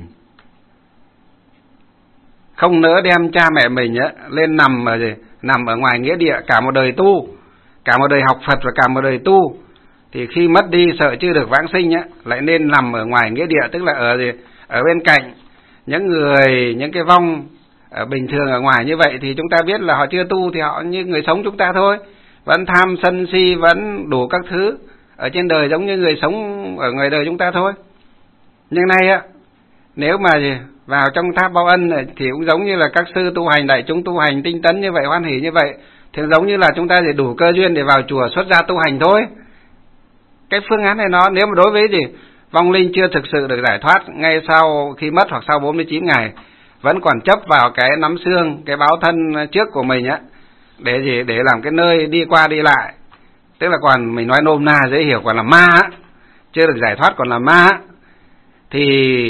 không nỡ đem cha mẹ mình ấy lên nằm ở ngoài nghĩa địa cả một đời tu, cả một đời học Phật và cả một đời tu, thì khi mất đi sợ chưa được vãng sinh ấy, lại nên nằm ở ngoài nghĩa địa, tức là ở bên cạnh những cái vong ở bình thường ở ngoài như vậy, thì chúng ta biết là họ chưa tu thì họ như người sống chúng ta thôi, vẫn tham sân si, vẫn đủ các thứ ở trên đời giống như người sống ở ngoài đời chúng ta thôi. Nhưng nay á, nếu mà vào trong tháp Báo Ân này, thì cũng giống như là các sư tu hành, đại chúng tu hành tinh tấn như vậy, hoan hỷ như vậy, thì giống như là chúng ta đủ cơ duyên để vào chùa xuất gia tu hành thôi. Cái phương án này nó nếu mà đối với vong linh chưa thực sự được giải thoát ngay sau khi mất hoặc sau 49 ngày vẫn còn chấp vào cái nắm xương, cái báo thân trước của mình á, để làm cái nơi đi qua đi lại, tức là còn mình nói nôm na dễ hiểu còn là ma á, chưa được giải thoát còn là ma á, thì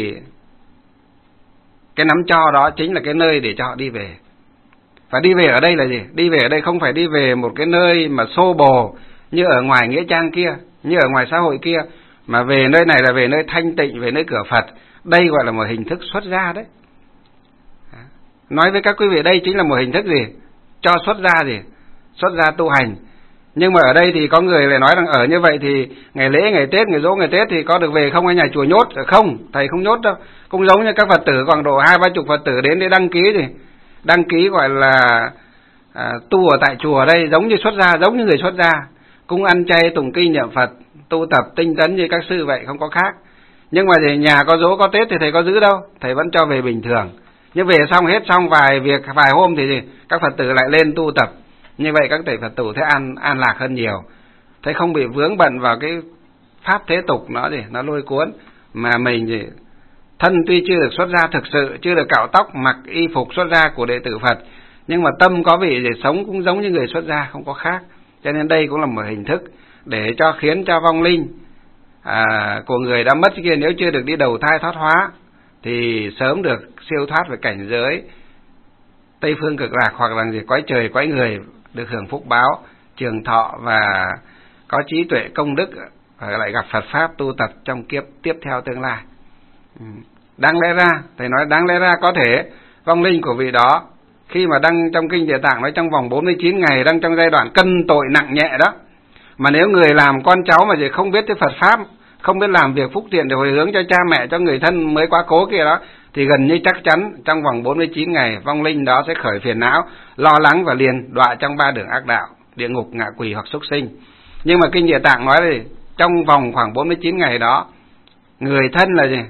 cái nắm cho đó chính là cái nơi để cho họ đi về. Và đi về ở đây là gì? Đi về ở đây không phải đi về một cái nơi mà xô bồ như ở ngoài nghĩa trang kia, như ở ngoài xã hội kia, mà về nơi này là về nơi thanh tịnh, về nơi cửa Phật. Đây gọi là một hình thức xuất gia đấy. Nói với các quý vị đây chính là một hình thức gì? Cho xuất gia gì? Xuất gia tu hành. Nhưng mà ở đây thì có người lại nói rằng ở như vậy thì ngày lễ, ngày Tết, ngày dỗ, ngày Tết thì có được về không, hay nhà chùa nhốt? Không, thầy không nhốt đâu. Cũng giống như các Phật tử khoảng độ 20-30 Phật tử đến để đăng ký gì? Đăng ký gọi là tu ở tại chùa đây, giống như xuất gia, giống như người xuất gia, cũng ăn chay, tụng kinh, niệm Phật, tu tập tinh tấn như các sư vậy, không có khác. Nhưng mà thì nhà có dỗ có Tết thì thầy có giữ đâu, thầy vẫn cho về bình thường. Nhưng về xong hết xong vài hôm thì gì? Các Phật tử lại lên tu tập. Như vậy các thầy Phật tử thấy an lạc hơn nhiều, thấy không bị vướng bận vào cái pháp thế tục nó lôi cuốn, mà mình thì thân tuy chưa được xuất gia thực sự, chưa được cạo tóc, mặc y phục xuất gia của đệ tử Phật, nhưng mà tâm có vị để sống cũng giống như người xuất gia, không có khác. Cho nên đây cũng là một hình thức để khiến cho vong linh của người đã mất kia, nếu chưa được đi đầu thai thoát hóa thì sớm được siêu thoát về cảnh giới Tây phương cực lạc, hoặc là cõi trời cõi người, được hưởng phúc báo, trường thọ và có trí tuệ công đức, lại gặp Phật pháp tu tập trong kiếp tiếp theo tương lai. Đáng lẽ ra, thầy nói đáng lẽ ra có thể vong linh của vị đó khi mà đăng trong kinh Địa Tạng nói trong vòng 49 ngày, đang trong giai đoạn cân tội nặng nhẹ đó, mà nếu người làm con cháu mà không biết cái Phật pháp, không biết làm việc phúc thiện để hồi hướng cho cha mẹ, cho người thân mới quá cố kia đó, thì gần như chắc chắn trong vòng 49 ngày vong linh đó sẽ khởi phiền não, lo lắng và liền đọa trong 3 đường ác đạo, địa ngục, ngạ quỷ hoặc súc sinh. Nhưng mà kinh Địa Tạng nói là trong vòng khoảng 49 ngày đó, người thân là gì?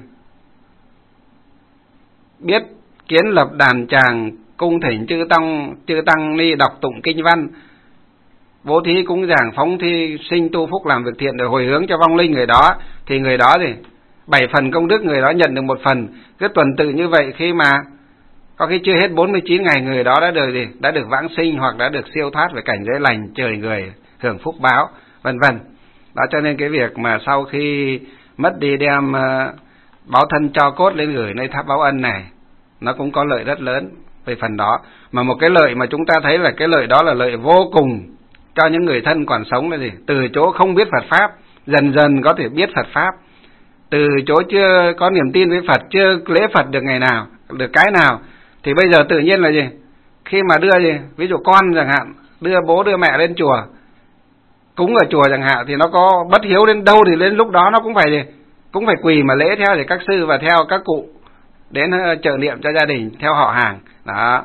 Biết kiến lập đàn tràng, cung thỉnh chư tăng ni đọc tụng kinh văn, bố thí cúng dường, phóng thi sinh tu phúc, làm việc thiện để hồi hướng cho vong linh người đó, thì người đó thì 7 phần công đức người đó nhận được 1 phần. Cứ tuần tự như vậy, khi mà có khi chưa hết 49 ngày người đó đã được vãng sinh, hoặc đã được siêu thoát về cảnh giới lành, trời người, hưởng phúc báo, vân vân. Đó, cho nên cái việc mà sau khi mất đi đem báo thân cho cốt lên gửi nơi tháp báo ân này, nó cũng có lợi rất lớn về phần đó. Mà một cái lợi mà chúng ta thấy là cái lợi đó là lợi vô cùng cho những người thân còn sống là gì? Từ chỗ không biết Phật pháp, dần dần có thể biết Phật pháp. Từ chỗ chưa có niềm tin với Phật, chưa lễ Phật được ngày nào, được cái nào, thì bây giờ tự nhiên là gì? Khi mà đưa gì? Ví dụ con chẳng hạn, đưa bố đưa mẹ lên chùa, cúng ở chùa chẳng hạn, thì nó có bất hiếu đến đâu thì đến lúc đó nó cũng phải gì? Cũng phải quỳ mà lễ theo thì các sư và theo các cụ đến trợ niệm cho gia đình theo họ hàng. Đó.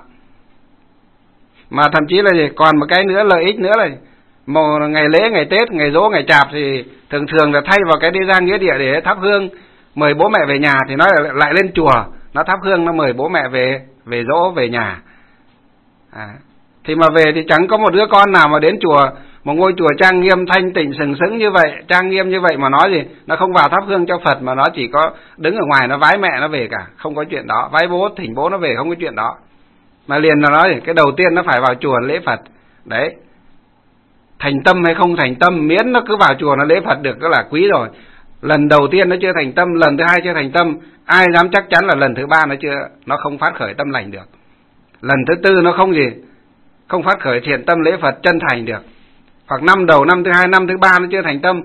Mà thậm chí là gì? Còn một cái nữa, lợi ích nữa là một ngày lễ, ngày Tết, ngày dỗ, ngày Chạp thì thường là thay vào cái đi ra nghĩa địa để thắp hương mời bố mẹ về nhà, thì nó lại lên chùa nó thắp hương, nó mời bố mẹ về dỗ về nhà. Thì mà về thì chẳng có một đứa con nào mà đến chùa, một ngôi chùa trang nghiêm thanh tịnh sừng sững như vậy, trang nghiêm như vậy mà nói gì, nó không vào thắp hương cho Phật, mà nó chỉ có đứng ở ngoài nó vái mẹ nó về cả, không có chuyện đó. Vái bố thỉnh bố nó về, không có chuyện đó. Mà liền là nói cái đầu tiên nó phải vào chùa lễ Phật. Đấy, thành tâm hay không thành tâm, miễn nó cứ vào chùa nó lễ Phật đượcก็là quý rồi. Lần đầu tiên nó chưa thành tâm, lần thứ hai chưa thành tâm, ai dám chắc chắn là lần thứ ba nó không phát khởi tâm lành được. Lần thứ tư nó không phát khởi thiện tâm lễ Phật chân thành được. Hoặc năm đầu, năm thứ hai, năm thứ ba nó chưa thành tâm,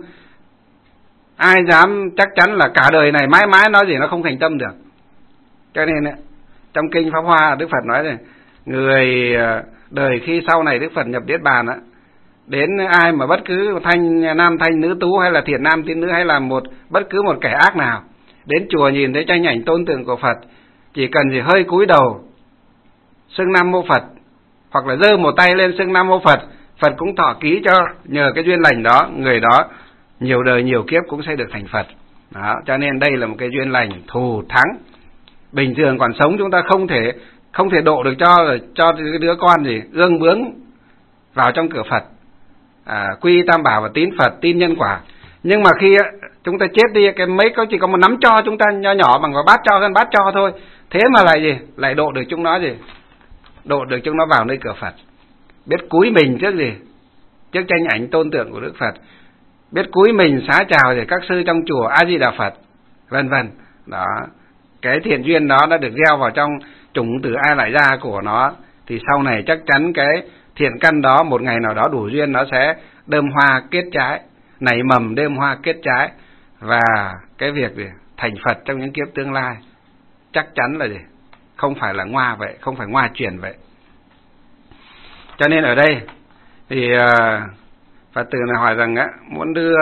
ai dám chắc chắn là cả đời này mãi mãi nói gì nó không thành tâm được. Cho nên trong kinh Pháp Hoa Đức Phật nói này, người đời khi sau này Đức Phật nhập Niết Bàn á, đến ai mà bất cứ nam thanh nữ tú, hay là thiện nam tín nữ, hay là bất cứ một kẻ ác nào đến chùa nhìn thấy tranh ảnh tôn tượng của Phật, chỉ cần gì hơi cúi đầu xưng Nam Mô Phật, hoặc là giơ một tay lên xưng Nam Mô Phật, Phật cũng thọ ký cho. Nhờ cái duyên lành đó, người đó nhiều đời nhiều kiếp cũng sẽ được thành Phật. Đó, cho nên đây là một cái duyên lành thù thắng. Bình thường còn sống chúng ta không thể độ được cho cái đứa con gì ương bướng vào trong cửa Phật, quy tam bảo và tín Phật, tin nhân quả. Nhưng mà khi chúng ta chết đi, cái mấy có chỉ có một nắm cho chúng ta nho nhỏ bằng vào bát cho hơn bát cho thôi, thế mà lại độ được chúng nó độ được chúng nó vào nơi cửa Phật, biết cúi mình trước trước tranh ảnh tôn tượng của Đức Phật, biết cúi mình xá chào thì các sư trong chùa A Di Đà Phật, vân vân. Đó, cái thiện duyên đó đã được gieo vào trong chủng từ A Lại Gia của nó, thì sau này chắc chắn cái thiện căn đó một ngày nào đó đủ duyên nó sẽ đơm hoa kết trái, nảy mầm đơm hoa kết trái, và cái việc thành Phật trong những kiếp tương lai chắc chắn là gì? Không phải là ngoa vậy, không phải ngoa chuyển vậy. Cho nên ở đây thì Phật tử này hỏi rằng muốn đưa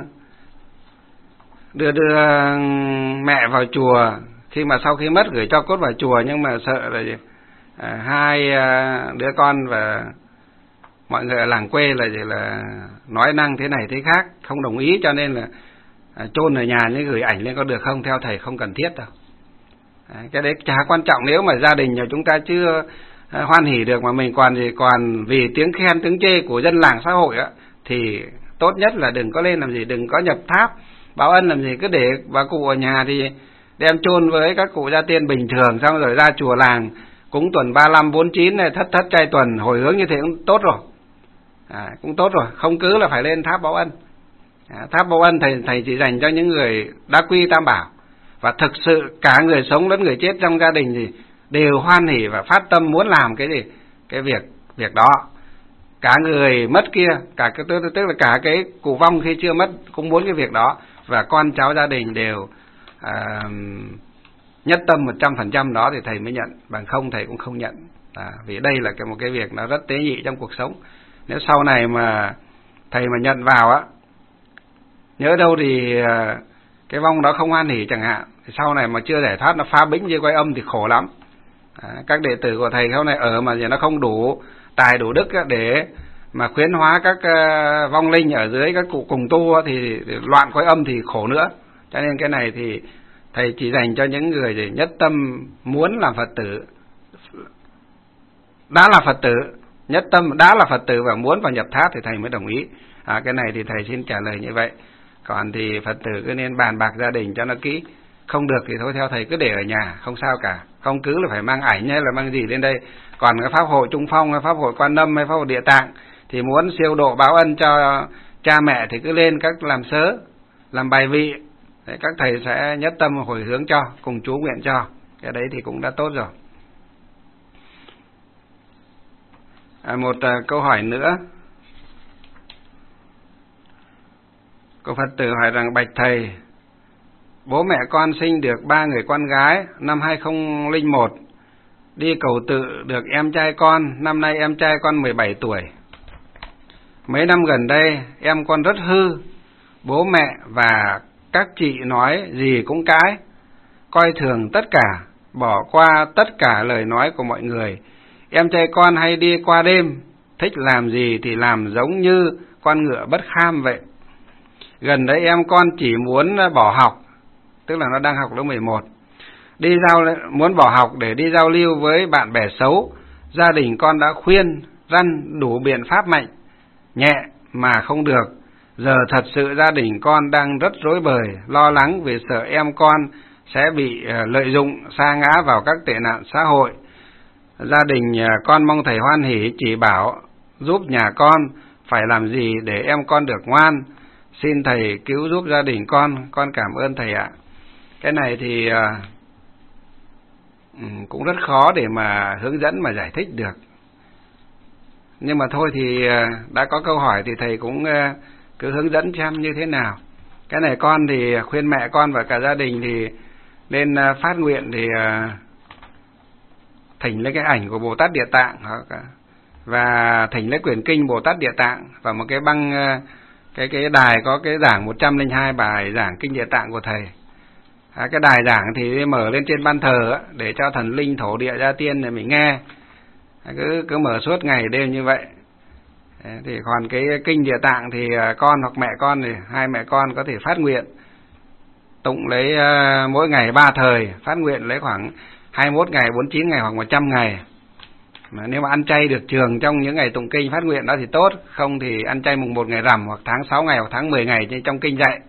mẹ vào chùa, khi mà sau khi mất gửi cho cốt vào chùa, nhưng mà sợ là hai đứa con và mọi người ở làng quê là nói năng thế này thế khác, không đồng ý, cho nên là chôn ở nhà nhưng gửi ảnh lên có được không? Theo thầy không cần thiết đâu. Cái đấy chả quan trọng, nếu mà gia đình nhà chúng ta chưa hoan hỉ được mà mình còn vì tiếng khen tiếng chê của dân làng xã hội thì tốt nhất là đừng có lên làm gì, đừng có nhập tháp báo ân làm gì, cứ để bà cụ ở nhà thì đem chôn với các cụ gia tiên bình thường, xong rồi ra chùa làng cúng tuần 35, 49 này, thất trai tuần hồi hướng như thế cũng tốt rồi. Cũng tốt rồi, không cứ là phải lên tháp báo ân. Tháp báo ân thầy chỉ dành cho những người đã quy tam bảo, và thực sự cả người sống lẫn người chết trong gia đình thì đều hoan hỉ và phát tâm muốn làm cái gì, cái việc đó. Cả người mất kia, tức là cả cái cụ vong khi chưa mất cũng muốn cái việc đó, và con cháu gia đình đều nhất tâm 100% đó thì thầy mới nhận, bằng không thầy cũng không nhận. Vì đây là một cái việc nó rất tế nhị trong cuộc sống. Nếu sau này mà thầy mà nhận vào nhớ đâu thì cái vong đó không hoan hỉ chẳng hạn, thì sau này mà chưa giải thoát nó phá bĩnh như quay âm thì khổ lắm. Các đệ tử của thầy sau này ở mà nó không đủ tài đủ đức để mà khuyến hóa các vong linh ở dưới các cụ cùng tu thì loạn quay âm thì khổ nữa. Cho nên cái này thì thầy chỉ dành cho những người để nhất tâm muốn làm Phật tử, đã là Phật tử, nhất tâm đã là Phật tử và muốn vào nhập tháp thì thầy mới đồng ý. Cái này thì thầy xin trả lời như vậy. Còn thì Phật tử cứ nên bàn bạc gia đình cho nó kỹ. Không được thì thôi theo thầy cứ để ở nhà, không sao cả. Không cứ là phải mang ảnh hay là mang gì lên đây. Còn cái pháp hội Trung Phong hay pháp hội Quan Âm hay pháp hội Địa Tạng thì muốn siêu độ báo ân cho cha mẹ thì cứ lên các làm sớ, làm bài vị. Để các thầy sẽ nhất tâm hồi hướng cho, cùng chú nguyện cho. Cái đấy thì cũng đã tốt rồi. Một câu hỏi nữa. Cô Phật tử hỏi rằng: bạch thầy, bố mẹ con sinh được 3 người con gái năm 2001, đi cầu tự được em trai con, năm nay em trai con 17 tuổi. Mấy năm gần đây em con rất hư, bố mẹ và các chị nói gì cũng cãi, coi thường tất cả, bỏ qua tất cả lời nói của mọi người. Em trai con hay đi qua đêm, thích làm gì thì làm giống như con ngựa bất kham vậy. Gần đấy em con chỉ muốn bỏ học, tức là nó đang học lớp 11, muốn bỏ học để đi giao lưu với bạn bè xấu. Gia đình con đã khuyên, răn đủ biện pháp mạnh, nhẹ mà không được. Giờ thật sự gia đình con đang rất rối bời, lo lắng vì sợ em con sẽ bị lợi dụng, sa ngã vào các tệ nạn xã hội. Gia đình con mong thầy hoan hỷ chỉ bảo giúp nhà con phải làm gì để em con được ngoan. Xin thầy cứu giúp gia đình con cảm ơn thầy ạ. Cái này thì cũng rất khó để mà hướng dẫn mà giải thích được. Nhưng mà thôi thì đã có câu hỏi thì thầy cũng cứ hướng dẫn xem như thế nào. Cái này con thì khuyên mẹ con và cả gia đình thì nên phát nguyện thì thỉnh lấy cái ảnh của Bồ Tát Địa Tạng và thỉnh lấy quyển kinh Bồ Tát Địa Tạng và một cái băng cái đài có cái giảng 102 bài giảng kinh Địa Tạng của thầy. Cái đài giảng thì mở lên trên ban thờ để cho thần linh thổ địa gia tiên này mình nghe, cứ mở suốt ngày đêm như vậy. Thì còn cái kinh Địa Tạng thì con hoặc mẹ con thì hai mẹ con có thể phát nguyện tụng lấy mỗi ngày 3 thời, phát nguyện lấy khoảng 21 ngày, 49 ngày hoặc 100 ngày. Mà nếu mà ăn chay được trường trong những ngày tụng kinh phát nguyện đó thì tốt, không thì ăn chay mùng 1 ngày rằm hoặc tháng 6 ngày hoặc tháng 10 ngày như trong kinh dạy.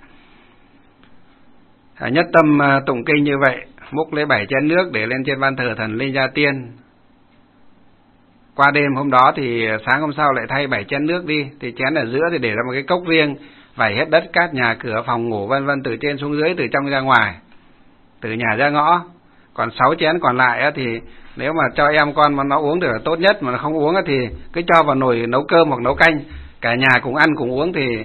Nhất tâm tụng kinh như vậy, múc lấy 7 chén nước để lên trên ban thờ thần linh gia tiên. qua đêm hôm đó thì sáng hôm sau lại thay 7 chén nước đi, thì chén ở giữa thì để ra một cái cốc riêng, vẩy hết đất cát nhà cửa phòng ngủ vân vân, từ trên xuống dưới, từ trong ra ngoài, từ nhà ra ngõ. Còn 6 chén còn lại á, thì nếu mà cho em con mà nó uống được là tốt nhất, mà nó không uống á, thì cứ cho vào nồi nấu cơm hoặc nấu canh, cả nhà cùng ăn cùng uống, thì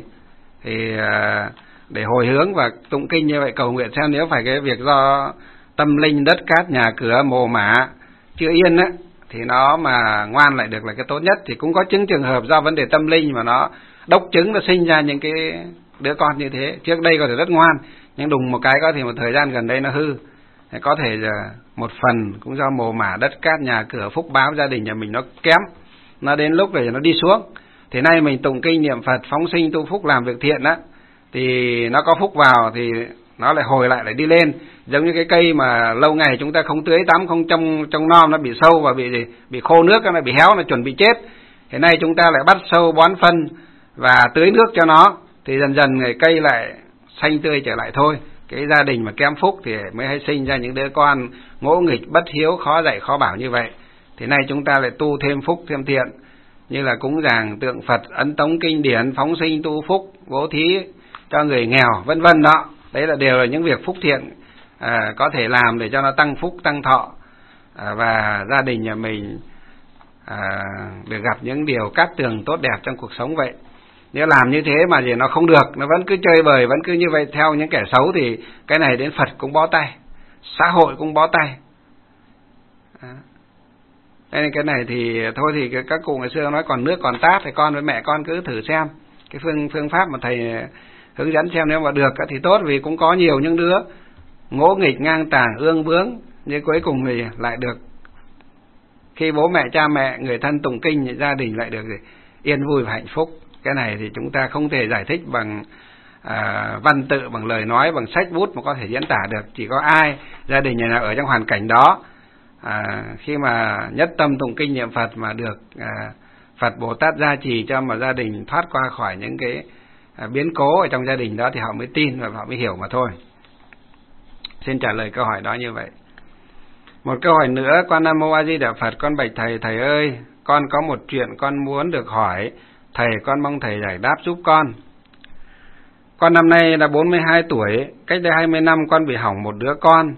để hồi hướng và tụng kinh như vậy, cầu nguyện xem nếu phải cái việc do tâm linh đất cát nhà cửa mồ mả chưa yên á, thì nó mà ngoan lại được là cái tốt nhất. Thì cũng có chứng trường hợp do vấn đề tâm linh mà nó đốc trứng, nó sinh ra những cái đứa con như thế. Trước đây có thể rất ngoan, nhưng đùng một cái có thì một thời gian gần đây nó hư. Có thể là một phần cũng do mồ mả đất cát nhà cửa, phúc báo gia đình nhà mình nó kém, nó đến lúc để nó đi xuống. Thì nay mình tụng kinh niệm Phật phóng sinh tu phúc làm việc thiện á, thì nó có phúc vào thì nó lại hồi lại đi lên. Giống như cái cây mà lâu ngày chúng ta không tưới tắm, không trông nom, nó bị sâu và bị khô nước, nó bị héo, nó chuẩn bị chết. Thế nay chúng ta lại bắt sâu bón phân và tưới nước cho nó, thì dần dần người cây lại xanh tươi trở lại thôi. Cái gia đình mà kém phúc thì mới hay sinh ra những đứa con ngỗ nghịch, bất hiếu, khó dạy khó bảo như vậy. Thì nay chúng ta lại tu thêm phúc thêm thiện, như là cúng dường tượng Phật, ấn tống kinh điển, phóng sinh tu phúc, bố thí cho người nghèo vân vân đó. Đấy là đều là những việc phúc thiện có thể làm để cho nó tăng phúc tăng thọ, và gia đình nhà mình được gặp những điều cát tường tốt đẹp trong cuộc sống vậy. Nếu làm như thế mà gì nó không được, nó vẫn cứ chơi bời, vẫn cứ như vậy theo những kẻ xấu, thì cái này đến Phật cũng bó tay, xã hội cũng bó tay. Nên cái này thì thôi, thì các cụ ngày xưa nói còn nước còn tát, thì con với mẹ con cứ thử xem cái phương pháp mà thầy hướng dẫn xem, nếu mà được thì tốt. Vì cũng có nhiều những đứa ngỗ nghịch ngang tàng ương bướng, nhưng cuối cùng thì lại được, khi bố mẹ cha mẹ người thân tụng kinh thì gia đình lại được yên vui và hạnh phúc. Cái này thì chúng ta không thể giải thích bằng văn tự, bằng lời nói, bằng sách bút mà có thể diễn tả được. Chỉ có ai gia đình nhà nào ở trong hoàn cảnh đó, khi mà nhất tâm tụng kinh niệm Phật mà được Phật Bồ Tát gia trì cho, mà gia đình thoát qua khỏi những cái biến cố ở trong gia đình đó, thì họ mới tin và họ mới hiểu mà thôi. Xin trả lời câu hỏi đó như vậy. Một câu hỏi nữa: Con Nam Mô A Di Đà Phật, con bạch thầy, thầy ơi, con có một chuyện con muốn được hỏi thầy, con mong thầy giải đáp giúp con. Con năm nay là 42 tuổi, cách đây 20 năm con bị hỏng một đứa con,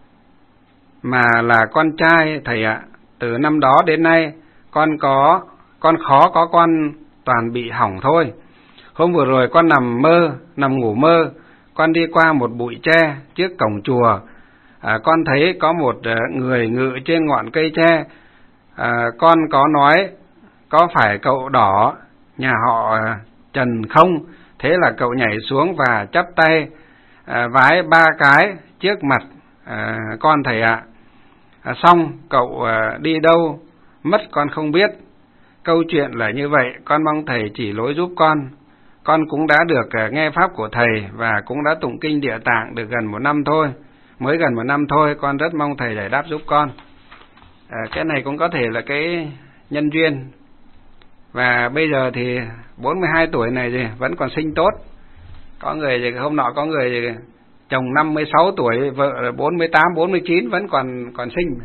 mà là con trai thầy ạ. Từ năm đó đến nay con khó có con toàn bị hỏng thôi. Hôm vừa rồi con nằm ngủ mơ, con đi qua một bụi tre trước cổng chùa. Con thấy có một người ngự trên ngọn cây tre. Con có nói có phải cậu Đỏ nhà họ Trần không? Thế là cậu nhảy xuống và chắp tay vái 3 cái trước mặt con thầy ạ. Xong cậu đi đâu mất con không biết. Câu chuyện là như vậy, con mong thầy chỉ lối giúp con. Con cũng đã được nghe pháp của thầy và cũng đã tụng kinh Địa Tạng được gần 1 năm thôi, mới gần 1 năm thôi. Con rất mong thầy giải đáp giúp con. Cái này cũng có thể là cái nhân duyên. Và bây giờ thì 42 tuổi này thì vẫn còn sinh tốt. Có người thì hôm nọ có người thì chồng 56 tuổi, vợ 48, 49 vẫn còn sinh.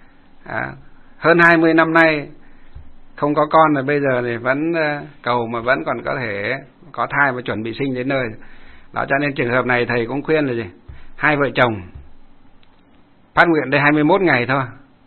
Hơn 20 năm nay không có con, rồi bây giờ thì vẫn cầu mà vẫn còn có thể có thai và chuẩn bị sinh đến nơi. Đó, cho nên trường hợp này thầy cũng khuyên là gì? Hai vợ chồng phát nguyện đây 21 ngày thôi,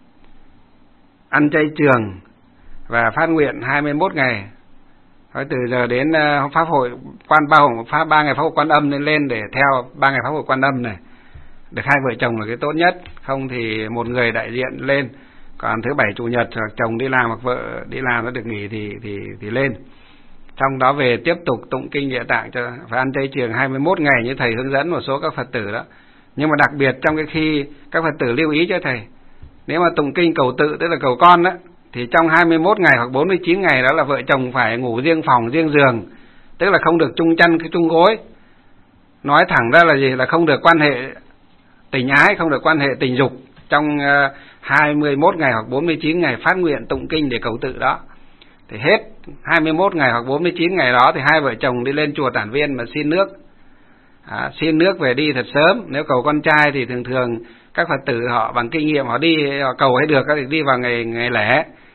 ăn chay trường và phát nguyện 21 ngày. Thôi từ giờ đến pháp hội pháp 3 ngày pháp hội Quan Âm lên để theo 3 ngày pháp hội Quan Âm này. Được hai vợ chồng là cái tốt nhất, không thì một người đại diện lên, còn thứ Bảy Chủ Nhật hoặc chồng đi làm hoặc vợ đi làm nó được nghỉ thì lên. Trong đó về tiếp tục tụng kinh Địa Tạng cho, phải ăn chay trường 21 ngày như thầy hướng dẫn một số các Phật tử đó. Nhưng mà đặc biệt trong cái khi các Phật tử lưu ý cho thầy, nếu mà tụng kinh cầu tự, tức là cầu con đó, thì trong 21 ngày hoặc 49 ngày đó là vợ chồng phải ngủ riêng phòng, riêng giường, tức là không được chung chăn, chung gối. Nói thẳng ra là gì? Là không được quan hệ tình ái, không được quan hệ tình dục trong 21 ngày hoặc 49 ngày phát nguyện tụng kinh để cầu tự đó. Thì hết 21 ngày hoặc 49 ngày đó thì hai vợ chồng đi lên chùa Tản Viên mà xin nước. Xin nước về đi thật sớm. Nếu cầu con trai thì thường các Phật tử họ bằng kinh nghiệm họ đi, họ cầu hay được thì đi vào ngày lẻ.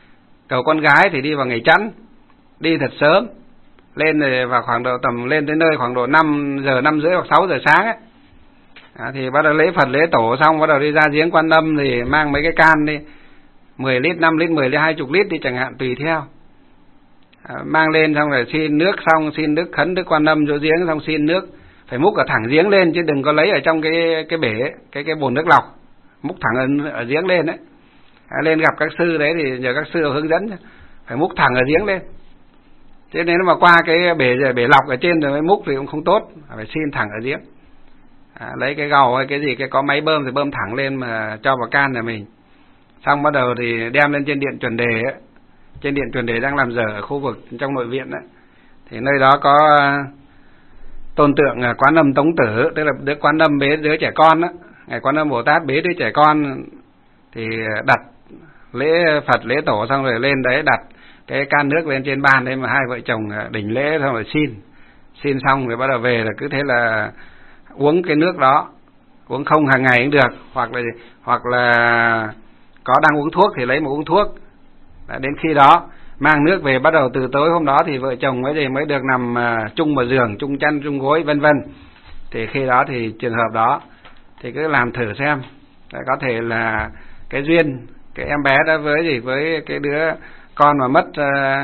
Cầu con gái thì đi vào ngày chẵn, đi thật sớm, lên rồi vào khoảng độ tầm lên tới nơi khoảng độ 5 giờ 5 rưỡi hoặc 6 giờ sáng ấy. Thì bắt đầu lễ Phật lễ tổ xong bắt đầu đi ra giếng Quan Âm thì mang mấy cái can đi, 10 lít, 5 lít, 10 lít, 20 lít đi chẳng hạn tùy theo. Mang lên xong rồi xin nước, xong xin đức khấn Đức Quan Âm chỗ giếng, xong xin nước phải múc ở thẳng giếng lên chứ đừng có lấy ở trong cái bể, cái bồn nước lọc, múc thẳng ở giếng lên đấy. Lên gặp các sư đấy thì nhờ các sư hướng dẫn, phải múc thẳng ở giếng lên. Thế nên mà qua cái bể lọc ở trên rồi mới múc thì cũng không tốt, phải xin thẳng ở giếng. Lấy cái gầu hay cái gì, cái có máy bơm thì bơm thẳng lên mà cho vào can nhà mình. Xong bắt đầu thì đem lên trên điện Chuẩn Đề ấy. Trên điện Chuẩn Đề đang làm dở ở khu vực trong nội viện ấy. Thì nơi đó có tôn tượng Quán Âm Tống Tử, tức là đứa Quán Âm bế đứa trẻ con đó. Ngài Quán Âm Bồ Tát bế đứa trẻ con thì đặt lễ Phật lễ tổ xong rồi lên đấy đặt cái can nước lên trên bàn đấy mà hai vợ chồng đỉnh lễ xong rồi xin xong rồi bắt đầu về là cứ thế là uống cái nước đó, uống không hàng ngày cũng được, hoặc là có đang uống thuốc thì lấy một uống thuốc. Đến khi đó mang nước về, bắt đầu từ tối hôm đó thì vợ chồng mới được nằm chung một giường, chung chăn, chung gối vân vân. Thì khi đó thì trường hợp đó thì cứ làm thử xem, có thể là cái duyên cái em bé đó với cái đứa con mà mất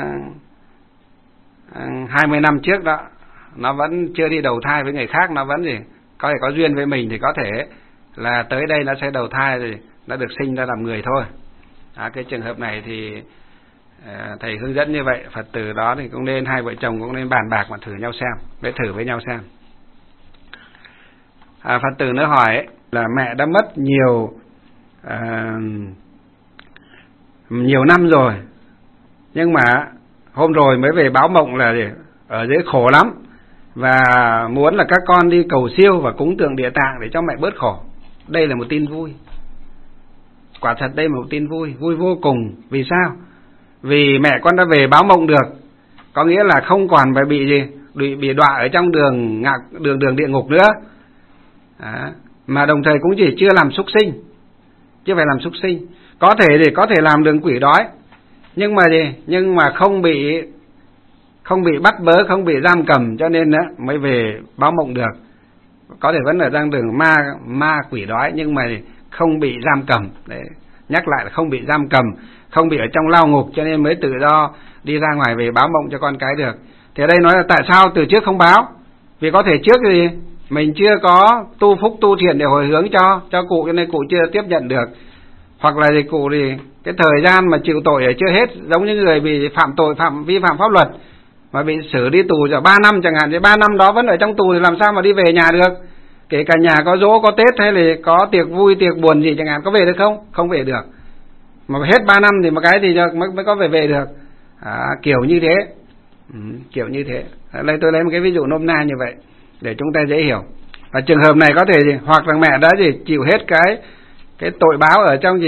20 năm trước đó, nó vẫn chưa đi đầu thai với người khác, nó vẫn có thể có duyên với mình thì có thể là tới đây nó sẽ đầu thai rồi nó được sinh ra làm người thôi. Cái trường hợp này thì thầy hướng dẫn như vậy, Phật tử đó thì cũng nên, hai vợ chồng cũng nên bàn bạc mà thử nhau xem, để thử với nhau xem. Phật tử nữa hỏi ấy, là mẹ đã mất nhiều năm rồi, nhưng mà hôm rồi mới về báo mộng là ở dưới khổ lắm và muốn là các con đi cầu siêu và cúng tượng Địa Tạng để cho mẹ bớt khổ. Đây là một tin vui, quả thật đây là một tin vui, vui vô cùng. Vì sao? Vì mẹ con đã về báo mộng được, có nghĩa là không còn phải bị đọa ở trong đường địa ngục nữa. Mà đồng thời cũng chưa làm súc sinh, chứ phải làm súc sinh. Có thể làm đường quỷ đói, nhưng mà không bị bắt bớ, không bị giam cầm, cho nên mới về báo mộng được. Có thể vẫn ở trong đường ma quỷ đói, nhưng mà không bị giam cầm. Đấy, nhắc lại là không bị giam cầm, không bị ở trong lao ngục, cho nên mới tự do đi ra ngoài về báo mộng cho con cái được. Thì ở đây nói là tại sao từ trước không báo? Vì có thể trước thì mình chưa có tu phúc tu thiện để hồi hướng cho cụ, cho nên cụ chưa tiếp nhận được. Hoặc là cụ thì cái thời gian mà chịu tội ở chưa hết, giống như người bị phạm tội, vi phạm pháp luật mà bị xử đi tù cho 3 năm chẳng hạn, thì 3 năm đó vẫn ở trong tù thì làm sao mà đi về nhà được? Kể cả nhà có dỗ, có Tết hay là có tiệc vui, tiệc buồn gì chẳng hạn, có về được không? Không về được. Mà hết 3 năm thì một cái thì mới có về được. Kiểu như thế. Kiểu như thế. Đây tôi lấy một cái ví dụ nôm na như vậy để chúng ta dễ hiểu. Và trường hợp này có thể hoặc là mẹ đã chịu hết cái tội báo ở trong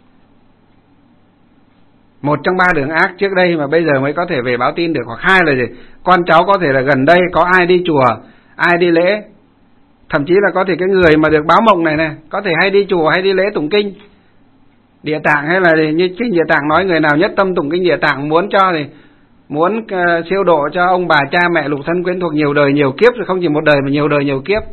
một trong 3 đường ác trước đây mà bây giờ mới có thể về báo tin được, hoặc hai là con cháu có thể là gần đây có ai đi chùa, ai đi lễ, thậm chí là có thể cái người mà được báo mộng này có thể hay đi chùa hay đi lễ tụng kinh Địa Tạng, hay là như kinh Địa Tạng nói người nào nhất tâm tụng kinh Địa Tạng muốn siêu độ cho ông bà cha mẹ lục thân quyến thuộc nhiều đời nhiều kiếp, rồi không chỉ một đời mà nhiều đời nhiều kiếp.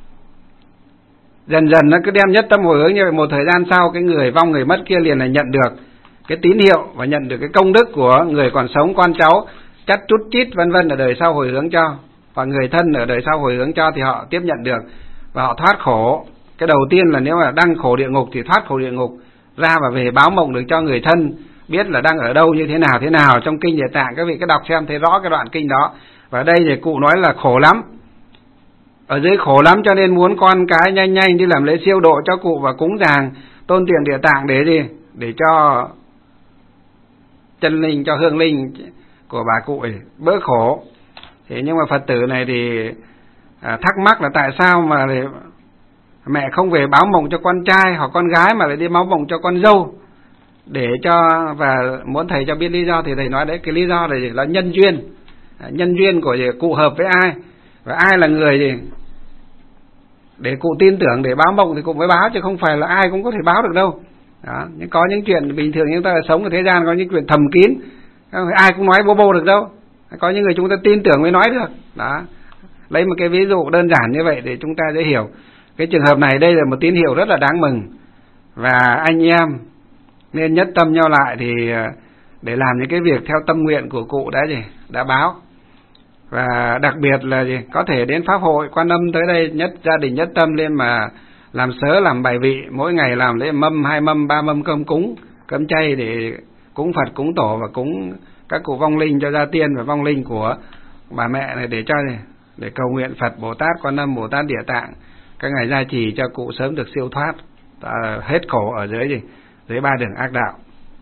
Dần dần nó cứ đem nhất tâm hồi hướng như vậy, một thời gian sau cái người vong người mất kia liền là nhận được cái tín hiệu và nhận được cái công đức của người còn sống, con cháu chắt chút chít vân vân ở đời sau hồi hướng cho, và người thân ở đời sau hồi hướng cho thì họ tiếp nhận được và họ thoát khổ. Cái đầu tiên là nếu mà đang khổ địa ngục thì thoát khổ địa ngục ra và về báo mộng được cho người thân biết là đang ở đâu như thế nào. Trong kinh Địa Tạng các vị cứ đọc xem thấy rõ cái đoạn kinh đó. Và đây thì cụ nói là khổ lắm, ở dưới khổ lắm, cho nên muốn con cái nhanh đi làm lễ siêu độ cho cụ và cúng dường tôn tiền Địa Tạng để cho chân linh, cho hương linh của bà cụ bớt khổ. Thế nhưng mà Phật tử này thì thắc mắc là tại sao mà mẹ không về báo mộng cho con trai hoặc con gái mà lại đi báo mộng cho con dâu, để cho, và muốn thầy cho biết lý do. Thì thầy nói đấy, cái lý do này là nhân duyên của cụ hợp với ai, và ai là người để cụ tin tưởng để báo mộng thì cụ mới báo, chứ không phải là ai cũng có thể báo được đâu. Đó, nhưng có những chuyện bình thường chúng ta sống ở thế gian, có những chuyện thầm kín, ai cũng nói bô bô được đâu. Có những người chúng ta tin tưởng mới nói được. Đó, lấy một cái ví dụ đơn giản như vậy để chúng ta dễ hiểu. Cái trường hợp này đây là một tín hiệu rất là đáng mừng, và anh em nên nhất tâm nhau lại thì để làm những cái việc theo tâm nguyện của cụ đã báo. Và đặc biệt là có thể đến pháp hội Quan Âm tới đây gia đình nhất tâm lên mà làm sớ làm bài vị, mỗi ngày làm lễ mâm, 2 mâm, 3 mâm cơm cúng, cơm chay để cúng Phật, cúng Tổ và cúng các cụ vong linh cho gia tiên và vong linh của bà mẹ này, để cầu nguyện Phật, Bồ Tát, Quan Âm, Bồ Tát Địa Tạng các ngài gia trì cho cụ sớm được siêu thoát, hết khổ ở dưới 3 đường ác đạo.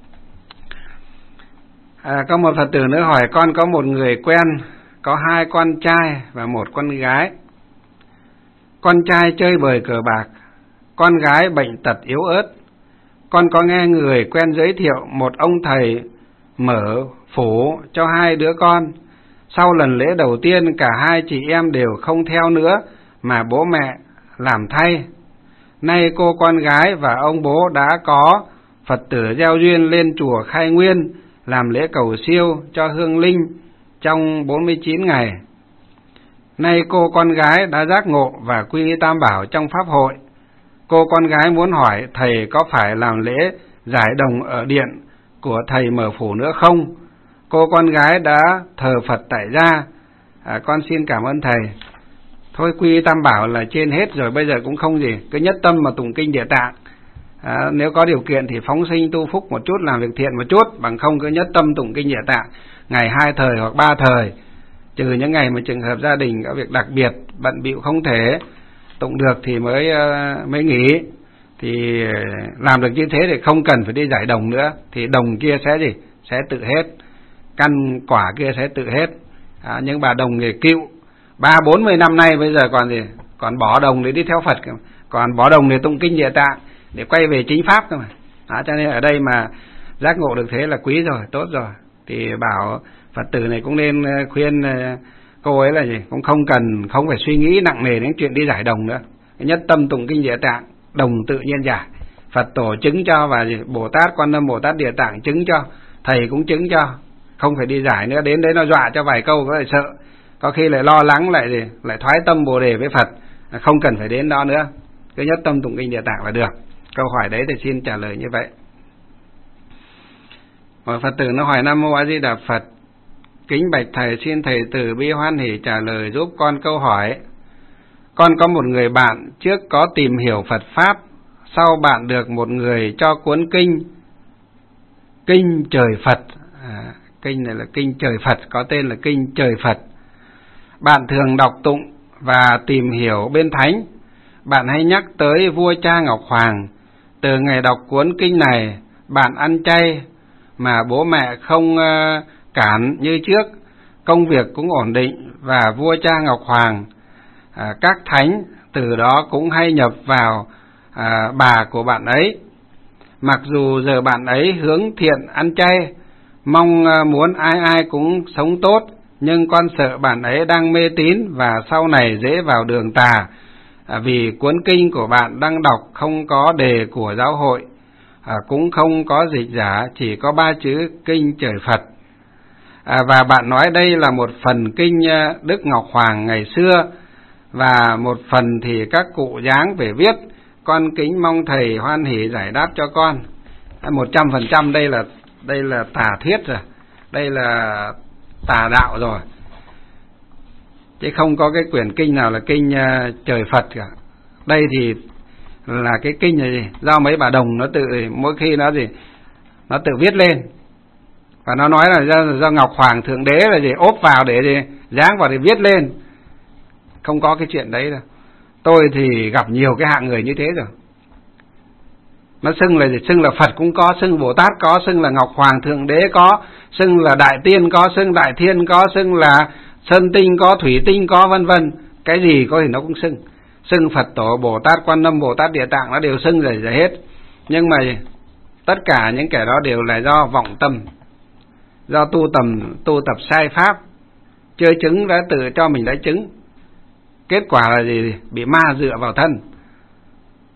Có một Phật tử nữa hỏi: con có một người quen có 2 con trai và 1 con gái. Con trai chơi bời cờ bạc, con gái bệnh tật yếu ớt. Con có nghe người quen giới thiệu một ông thầy mở phủ cho 2 đứa con. Sau lần lễ đầu tiên cả 2 chị em đều không theo nữa mà bố mẹ làm thay. Nay cô con gái và ông bố đã có Phật tử gieo duyên lên chùa Khai Nguyên làm lễ cầu siêu cho hương linh trong 49 ngày. Nay cô con gái đã giác ngộ và quy y Tam Bảo trong pháp hội. Cô con gái muốn hỏi thầy có phải làm lễ giải đồng ở điện của thầy mở phủ nữa không? Cô con gái đã thờ Phật tại gia. Con xin cảm ơn thầy. Thôi, quy y Tam Bảo là trên hết rồi, bây giờ cũng không gì, cứ nhất tâm mà tụng kinh Địa Tạng. Nếu có điều kiện thì phóng sinh tu phúc một chút, làm việc thiện một chút, bằng không cứ nhất tâm tụng kinh Địa Tạng ngày 2 thời hoặc 3 thời, trừ những ngày mà trường hợp gia đình có việc đặc biệt bận bịu không thể tụng được thì mới nghỉ. Thì làm được như thế thì không cần phải đi giải đồng nữa, thì đồng kia sẽ tự hết, căn quả kia sẽ tự hết. Nhưng bà đồng nghề cựu 30-40 năm nay bây giờ còn bỏ đồng để đi theo Phật, còn bỏ đồng để tụng kinh Địa Tạng để quay về chính pháp cơ mà. Cho nên ở đây mà giác ngộ được thế là quý rồi, tốt rồi. Thì bảo Phật tử này cũng nên khuyên cô ấy là cũng không phải suy nghĩ nặng nề đến chuyện đi giải đồng nữa. Nhất tâm tụng kinh Địa Tạng, đồng tự nhiên giải. Phật Tổ chứng cho và Bồ Tát Quan Âm, Bồ Tát Địa Tạng chứng cho, thầy cũng chứng cho, không phải đi giải nữa. Đến đấy nó dọa cho vài câu có thể sợ, có khi lại lo lắng, lại thoái tâm Bồ Đề với Phật, không cần phải đến đó nữa. Cứ nhất tâm tụng kinh Địa Tạng là được. Câu hỏi đấy thì xin trả lời như vậy. Phật tử nó hỏi: Nam Mô A Di Đà Phật, kính bạch thầy, xin thầy từ bi hoan hỷ trả lời giúp con câu hỏi. Con có một người bạn trước có tìm hiểu Phật Pháp, sau bạn được một người cho cuốn kinh Trời Phật. Kinh này là kinh Trời Phật, có tên là kinh Trời Phật. Bạn thường đọc tụng và tìm hiểu bên thánh. Bạn hay nhắc tới vua cha Ngọc Hoàng. Từ ngày đọc cuốn kinh này, bạn ăn chay mà bố mẹ không cản như trước, công việc cũng ổn định, và vua cha Ngọc Hoàng, các thánh từ đó cũng hay nhập vào bà của bạn ấy. Mặc dù giờ bạn ấy hướng thiện ăn chay, mong muốn ai cũng sống tốt, nhưng con sợ bạn ấy đang mê tín và sau này dễ vào đường tà, vì cuốn kinh của bạn đang đọc không có đề của giáo hội, cũng không có dịch giả, chỉ có 3 chữ kinh Trời Phật. Và bạn nói đây là một phần kinh Đức Ngọc Hoàng ngày xưa, và một phần thì các cụ giáng về viết. Con kính mong thầy hoan hỷ giải đáp cho con. 100% đây là tà thiết rồi, đây là tà đạo rồi, chứ không có cái quyển kinh nào là kinh Trời Phật cả. Đây thì là cái kinh này do mấy bà đồng nó tự, mỗi khi nó tự viết lên, và nó nói là do Ngọc Hoàng Thượng Đế là ốp vào để dáng vào để viết lên. Không có cái chuyện đấy đâu. Tôi thì gặp nhiều cái hạng người như thế rồi. Nó xưng là Phật cũng có, xưng Bồ Tát có, xưng là Ngọc Hoàng Thượng Đế có, xưng là Đại Tiên có, xưng Đại Thiên có, xưng là Sơn Tinh có, Thủy Tinh có, vân vân. Cái gì có thì nó cũng xưng. Xưng Phật Tổ, Bồ Tát Quan Âm, Bồ Tát Địa Tạng nó đều xưng rồi hết. Nhưng mà tất cả những kẻ đó đều là do vọng tâm, do tu tập sai pháp, chưa chứng đã tự cho mình đã chứng. Kết quả là gì? Bị ma dựa vào thân.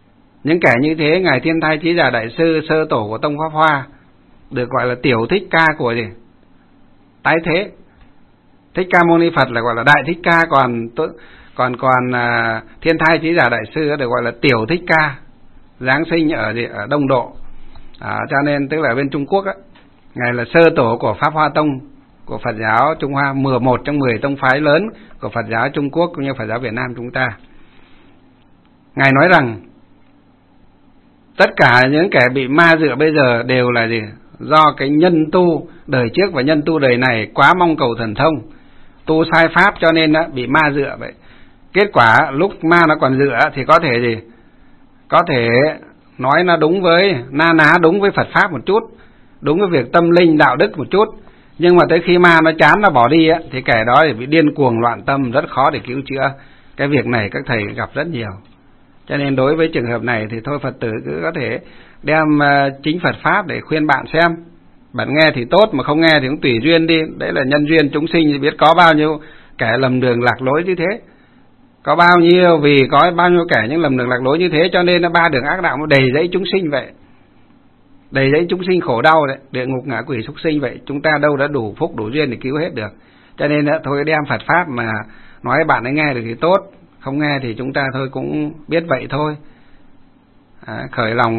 Những kẻ như thế, Ngài Thiên Thai Chí Giả Đại Sư, sơ tổ của tông Pháp Hoa, được gọi là tiểu thích ca của gì? Tái thế. Thích Ca Mâu Ni Phật là gọi là đại thích ca, còn Thiên Thai Chí Giả Đại Sư được gọi là tiểu thích ca, giáng sinh ở Đông Độ. Cho nên tức là bên Trung Quốc á, Ngài là sơ tổ của Pháp Hoa Tông của Phật giáo Trung Hoa, 11 trong 10 tông phái lớn của Phật giáo Trung Quốc cũng như Phật giáo Việt Nam chúng ta. Ngài nói rằng tất cả những kẻ bị ma dựa bây giờ đều là gì? Do cái nhân tu đời trước và nhân tu đời này quá mong cầu thần thông, tu sai pháp cho nên bị ma dựa vậy. Kết quả lúc ma nó còn dựa thì có thể gì? Có thể nói nó đúng với na ná đúng với Phật pháp một chút, đúng với việc tâm linh đạo đức một chút, nhưng mà tới khi ma nó chán nó bỏ đi thì kẻ đó thì bị điên cuồng loạn tâm, rất khó để cứu chữa. Cái việc này các thầy gặp rất nhiều. Cho nên đối với trường hợp này thì thôi Phật tử cứ có thể đem chính Phật pháp để khuyên bạn xem. Bạn nghe thì tốt, mà không nghe thì cũng tùy duyên đi. Đấy là nhân duyên chúng sinh, thì biết có bao nhiêu kẻ lầm đường lạc lối như thế. Có bao nhiêu, vì có bao nhiêu kẻ những lầm đường lạc lối như thế, cho nên ba đường ác đạo nó đầy dẫy chúng sinh vậy. Đầy dẫy chúng sinh khổ đau đấy, địa ngục ngạ quỷ súc sinh vậy. Chúng ta đâu đã đủ phúc đủ duyên để cứu hết được. Cho nên thôi đem Phật pháp mà nói bạn ấy nghe được thì tốt, không nghe thì chúng ta thôi cũng biết vậy thôi. Khởi lòng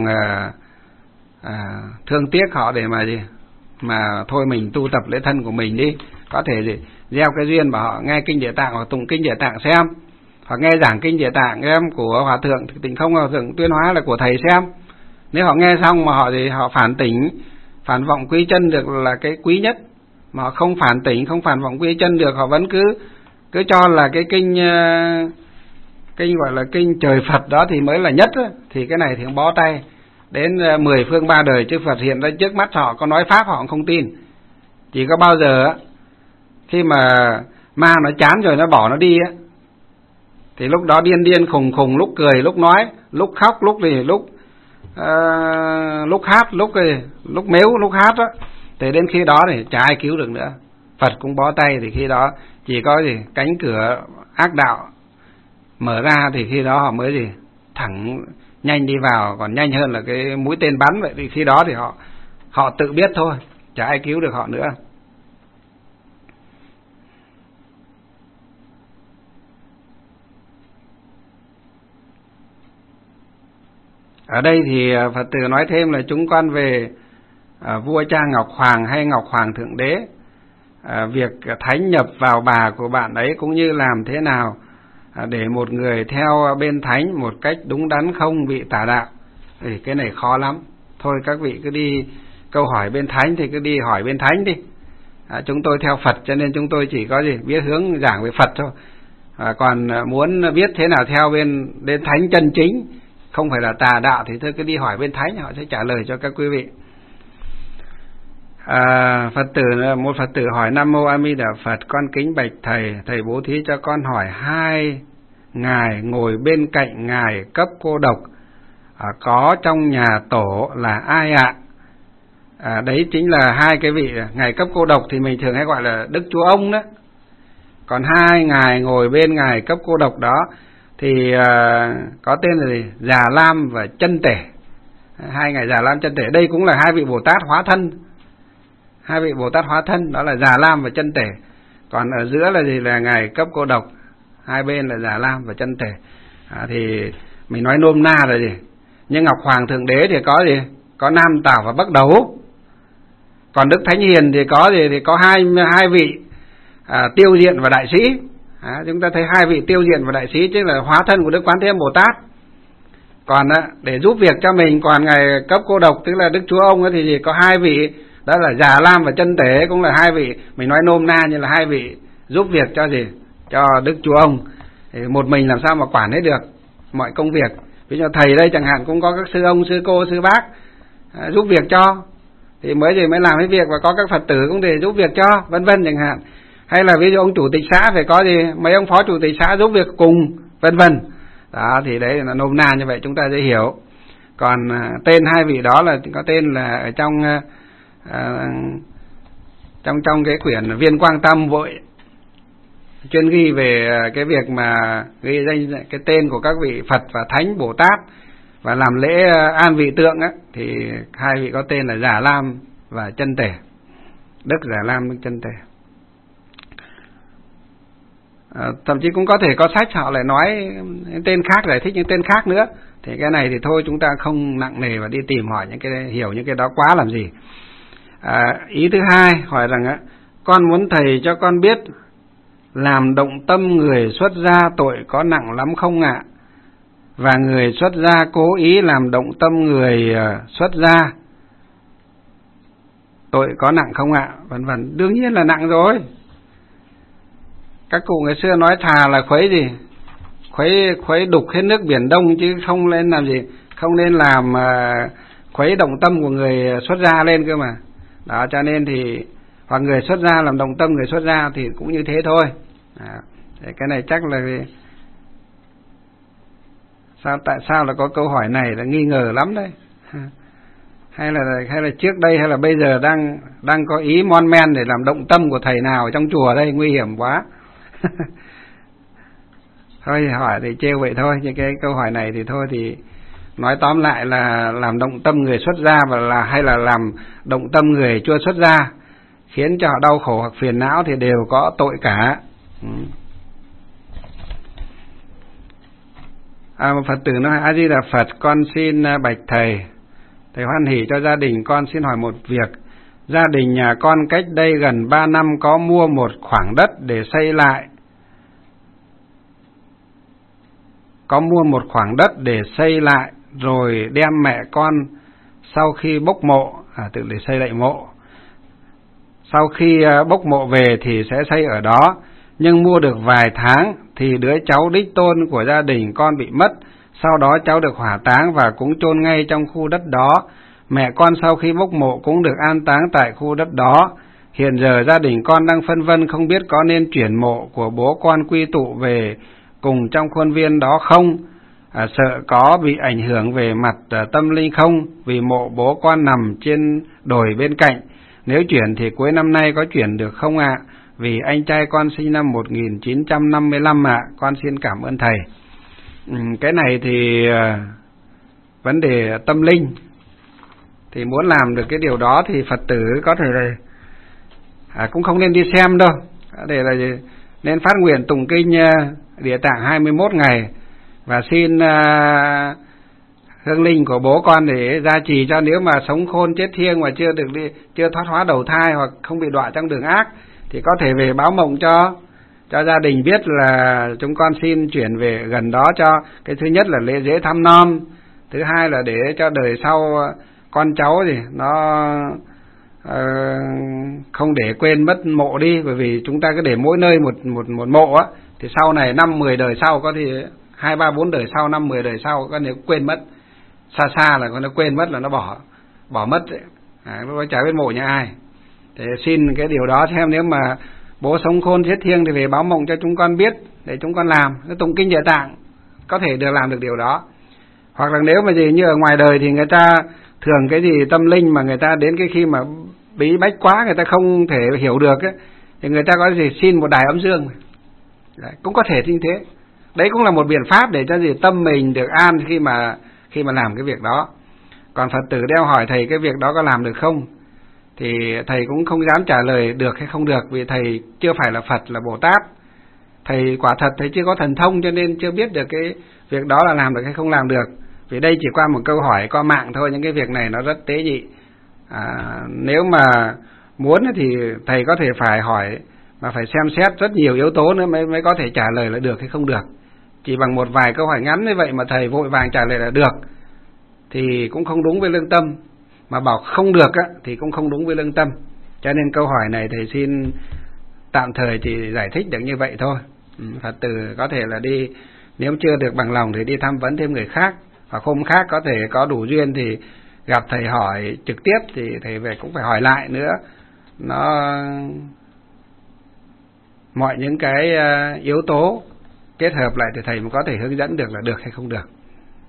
thương tiếc họ để mà gì? Mà thôi mình tu tập lễ thân của mình đi. Có thể gì? Gieo cái duyên bảo họ nghe kinh Địa Tạng hoặc tụng kinh Địa Tạng xem, hoặc nghe giảng kinh Địa Tạng em của Hòa Thượng Tịnh Không Hòa Thượng Tuyên Hóa là của thầy xem. Nếu họ nghe xong mà họ phản tỉnh, phản vọng quy chân được là cái quý nhất. Mà họ không phản tỉnh, không phản vọng quy chân được, họ vẫn cứ cho là cái kinh gọi là kinh trời Phật đó thì mới là nhất đó. Thì cái này thì không bó tay. Đến 10 phương 3 đời chư Phật hiện ra trước mắt họ, có nói pháp họ cũng không tin. Chỉ có bao giờ khi mà ma nó chán rồi nó bỏ nó đi thì lúc đó điên khùng, lúc cười lúc nói, lúc khóc lúc lúc hát, lúc mếu lúc hát thì đến khi đó thì chả ai cứu được nữa. Phật cũng bó tay. Thì khi đó chỉ có gì cánh cửa ác đạo mở ra, thì khi đó họ mới gì thẳng nhanh đi vào, còn nhanh hơn là cái mũi tên bắn vậy. Thì khi đó thì họ tự biết thôi, chả ai cứu được họ nữa. Ở đây thì Phật tử nói thêm là chúng con về vua cha Ngọc Hoàng hay Ngọc Hoàng Thượng Đế, việc thánh nhập vào bà của bạn ấy cũng như làm thế nào để một người theo bên thánh một cách đúng đắn không bị tà đạo. Thì cái này khó lắm. Thôi các vị cứ đi câu hỏi bên thánh thì cứ đi hỏi bên thánh đi. Chúng tôi theo Phật cho nên chúng tôi chỉ có gì biết hướng giảng về Phật thôi. Còn muốn biết thế nào theo bên thánh chân chính, không phải là tà đạo, thì thôi cứ đi hỏi bên thánh, họ sẽ trả lời cho các quý vị. Một Phật tử hỏi: Nam Mô A Di Đà Phật, con kính bạch thầy, thầy bố thí cho con hỏi 2 ngài ngồi bên cạnh ngài cấp cô độc có trong nhà tổ là ai ạ? Đấy chính là 2 cái vị ngài cấp cô độc thì mình thường hay gọi là Đức Chúa Ông đó. Còn 2 ngài ngồi bên ngài cấp cô độc đó thì có tên là gì? Già Lam và Chân Tể. 2 ngài Già Lam Chân Tể đây cũng là 2 vị Bồ Tát hóa thân. 2 vị Bồ Tát hóa thân đó là Già Lam và Chân Tể. Còn ở giữa là gì? Là ngài cấp cô độc. 2 bên là Già Lam và Chân Tể. Thì mình nói nôm na là gì? Nhưng Ngọc Hoàng Thượng Đế thì có gì? Có Nam Tảo và Bắc Đấu. Còn Đức Thánh Hiền thì có gì? Thì có hai vị Tiêu Diện và Đại Sĩ. Chúng ta thấy 2 vị Tiêu Diện và Đại Sĩ chính là hóa thân của Đức Quán Thế Âm Bồ Tát. Còn để giúp việc cho mình, còn ngài cấp cô độc tức là Đức Chúa Ông thì có 2 vị, đó là Già Lam và Chân Tể, cũng là 2 vị, mình nói nôm na như là 2 vị giúp việc cho gì? Cho Đức Chúa Ông. Thì một mình làm sao mà quản hết được mọi công việc. Ví dụ thầy đây chẳng hạn cũng có các sư ông, sư cô, sư bác giúp việc cho, thì mới làm hết việc, và có các Phật tử cũng để giúp việc cho, vân vân chẳng hạn. Hay là ví dụ ông chủ tịch xã phải có gì mấy ông phó chủ tịch xã giúp việc cùng, vân vân. Đó thì đấy là nôm na như vậy chúng ta dễ hiểu. Còn tên 2 vị đó là có tên là ở trong cái quyển Viên Quang Tâm Vội chuyên ghi về cái việc mà ghi danh cái tên của các vị Phật và Thánh Bồ Tát Và làm lễ an vị tượng á, thì hai vị có tên là Già Lam và Chân Tề. Đức Già Lam, Đức Chân Tề. Thậm chí cũng có thể có sách họ lại nói những tên khác, giải thích những tên khác nữa. Thì cái này thì thôi, chúng ta không nặng nề và đi tìm hỏi những cái, hiểu những cái đó quá làm gì. Ý thứ hai hỏi rằng á, con muốn thầy cho con biết làm động tâm người xuất gia tội có nặng lắm không ạ? Và người xuất gia cố ý làm động tâm người xuất gia tội có nặng không ạ? Vân vân. Đương nhiên là nặng rồi. Các cụ ngày xưa nói thà là khuấy gì? Khuấy đục hết nước Biển Đông, chứ không nên làm gì? Không nên làm khuấy động tâm của người xuất gia lên cơ mà. Đó, cho nên thì hoặc người xuất gia làm động tâm người xuất gia thì cũng như thế thôi. Cái này chắc là tại sao là có câu hỏi này là nghi ngờ lắm đấy. Hay là trước đây hay là bây giờ đang có ý mon men để làm động tâm của thầy nào ở trong chùa đây, nguy hiểm quá. Thôi hỏi thì trêu vậy thôi, nhưng cái câu hỏi này thì thôi, thì nói tóm lại là làm động tâm người xuất gia hay là làm động tâm người chưa xuất gia khiến cho họ đau khổ hoặc phiền não thì đều có tội cả. Phật tử nói: A Di Đà Phật, con xin bạch thầy hoan hỷ cho gia đình con xin hỏi một việc. Gia đình nhà con cách đây gần 3 năm có mua một khoảng đất để xây lại. Rồi đem mẹ con sau khi bốc mộ, tự để xây lại mộ. Sau khi bốc mộ về thì sẽ xây ở đó. Nhưng mua được vài tháng thì đứa cháu đích tôn của gia đình con bị mất. Sau đó cháu được hỏa táng và cũng chôn ngay trong khu đất đó. Mẹ con sau khi bốc mộ cũng được an táng tại khu đất đó. Hiện giờ gia đình con đang phân vân không biết có nên chuyển mộ của bố con quy tụ về cùng trong khuôn viên đó không? Sợ có bị ảnh hưởng về mặt tâm linh không? Vì mộ bố con nằm trên đồi bên cạnh. Nếu chuyển thì cuối năm nay có chuyển được không ạ? Vì anh trai con sinh năm 1955 ạ. Con xin cảm ơn thầy. Cái này thì vấn đề tâm linh. Thì muốn làm được cái điều đó thì Phật tử có thể là cũng không nên đi xem đâu. Để là nên phát nguyện tụng kinh Địa Tạng 21 ngày và xin hương linh của bố con để gia trì cho, nếu mà sống khôn chết thiêng mà chưa thoát hóa đầu thai hoặc không bị đọa trong đường ác thì có thể về báo mộng cho gia đình biết là chúng con xin chuyển về gần đó cho. Cái thứ nhất là lễ dễ thăm nom, thứ hai là để cho đời sau con cháu thì nó không để quên mất mộ đi. Bởi vì chúng ta cứ để mỗi nơi một mộ á, thì sau này 5-10 đời sau, có thì 2-3-4 đời sau, 5-10 đời sau có nếu quên mất, xa là nó quên mất là nó bỏ mất ấy. Nó chả biết mộ nhà ai. Thế xin cái điều đó xem, nếu mà bố sống khôn chết thiêng thì về báo mộng cho chúng con biết để chúng con làm. Cái tụng kinh Địa Tạng có thể làm được điều đó. Hoặc là nếu mà gì như ở ngoài đời thì người ta thường cái gì tâm linh mà người ta đến cái khi mà bí bách quá, người ta không thể hiểu được ấy, thì người ta có gì xin một đài âm dương. Đấy, cũng có thể như thế. Đấy cũng là một biện pháp để cho gì tâm mình được an khi mà làm cái việc đó. Còn Phật tử đeo hỏi thầy cái việc đó có làm được không, thì thầy cũng không dám trả lời được hay không được, vì thầy chưa phải là Phật, là Bồ Tát. Thầy quả thật thầy chưa có thần thông, cho nên chưa biết được cái việc đó là làm được hay không làm được. Vì đây chỉ qua một câu hỏi qua mạng thôi, những cái việc này nó rất tế nhị. Nếu mà muốn thì thầy có thể phải hỏi, mà phải xem xét rất nhiều yếu tố nữa mới có thể trả lời là được hay không được. Chỉ bằng một vài câu hỏi ngắn như vậy mà thầy vội vàng trả lời là được thì cũng không đúng với lương tâm, mà bảo không được á, thì cũng không đúng với lương tâm. Cho nên câu hỏi này thầy xin tạm thời chỉ giải thích được như vậy thôi. Phật tử có thể là đi, nếu chưa được bằng lòng thì đi tham vấn thêm người khác, hoặc hôm khác có thể có đủ duyên thì gặp thầy hỏi trực tiếp, thì thầy về cũng phải hỏi lại nữa. Mọi những cái yếu tố kết hợp lại thì thầy mới có thể hướng dẫn được là được hay không được.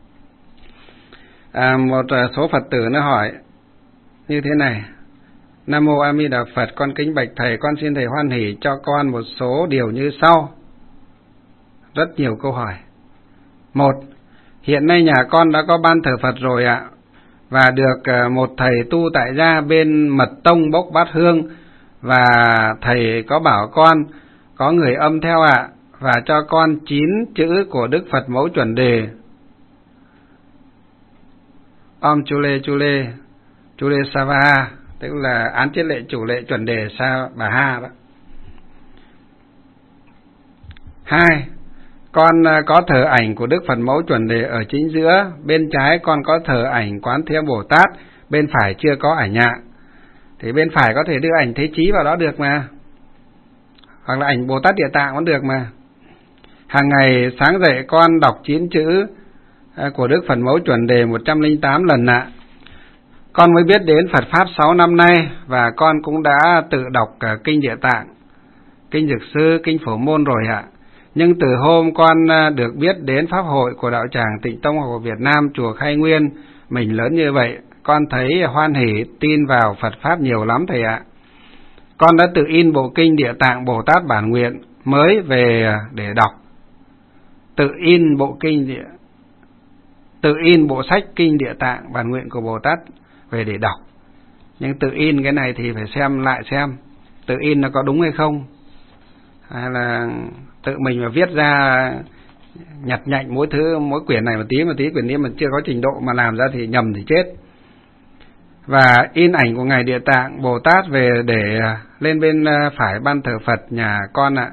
Một số Phật tử nó hỏi như thế này: Nam Mô A Di Đà Phật, con kính bạch thầy, con xin thầy hoan hỷ cho con một số điều như sau. Rất nhiều câu hỏi. 1. Hiện nay nhà con đã có ban thờ Phật rồi ạ, và được một thầy tu tại gia bên mật tông bốc bát hương, và thầy có bảo con có người âm theo ạ, và cho con 9 chữ của Đức Phật Mẫu Chuẩn Đề. Om Chule Chule Chule Savaha, tức là án chiết lệ chủ lệ chuẩn đề Sa Bà Ha đó. 2. Con có thờ ảnh của Đức Phật Mẫu Chuẩn Đề ở chính giữa, bên trái con có thờ ảnh Quán Thế Bồ Tát, bên phải chưa có ảnh ạ. Thì bên phải có thể đưa ảnh Thế Chí vào đó được mà, hoặc là ảnh Bồ Tát Địa Tạng cũng được mà. Hàng ngày sáng dậy con đọc 9 chữ của Đức Phật Mẫu Chuẩn Đề 108 lần ạ. Con mới biết đến Phật Pháp 6 năm nay, và con cũng đã tự đọc Kinh Địa Tạng, Kinh Dược Sư, Kinh Phổ Môn rồi ạ. Nhưng từ hôm con được biết đến Pháp hội của Đạo Tràng Tịnh Tông của Việt Nam, chùa Khai Nguyên, mình lớn như vậy, con thấy hoan hỷ tin vào Phật Pháp nhiều lắm thầy ạ. Con đã tự in bộ Kinh Địa Tạng Bồ Tát bản nguyện mới về để đọc. Tự in bộ sách Kinh Địa Tạng bản nguyện của Bồ Tát về để đọc. Nhưng tự in cái này thì phải xem lại xem tự in nó có đúng hay không, hay là tự mình mà viết ra nhặt nhạnh mỗi quyển này một tí quyểnนี้mình chưa có trình độ mà làm ra thì nhầm thì chết. Và in ảnh của Ngài Địa Tạng Bồ Tát về để lên bên phải ban thờ Phật nhà con ạ.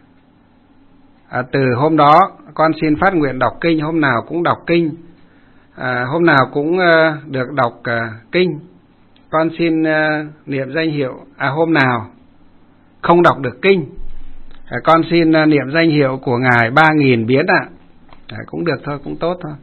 Từ hôm đó con xin phát nguyện đọc kinh, hôm nào cũng đọc kinh, hôm nào cũng được đọc kinh. Con xin niệm danh hiệu, hôm nào không đọc được kinh, con xin niệm danh hiệu của Ngài 3000 biến ạ. Cũng được thôi, cũng tốt thôi.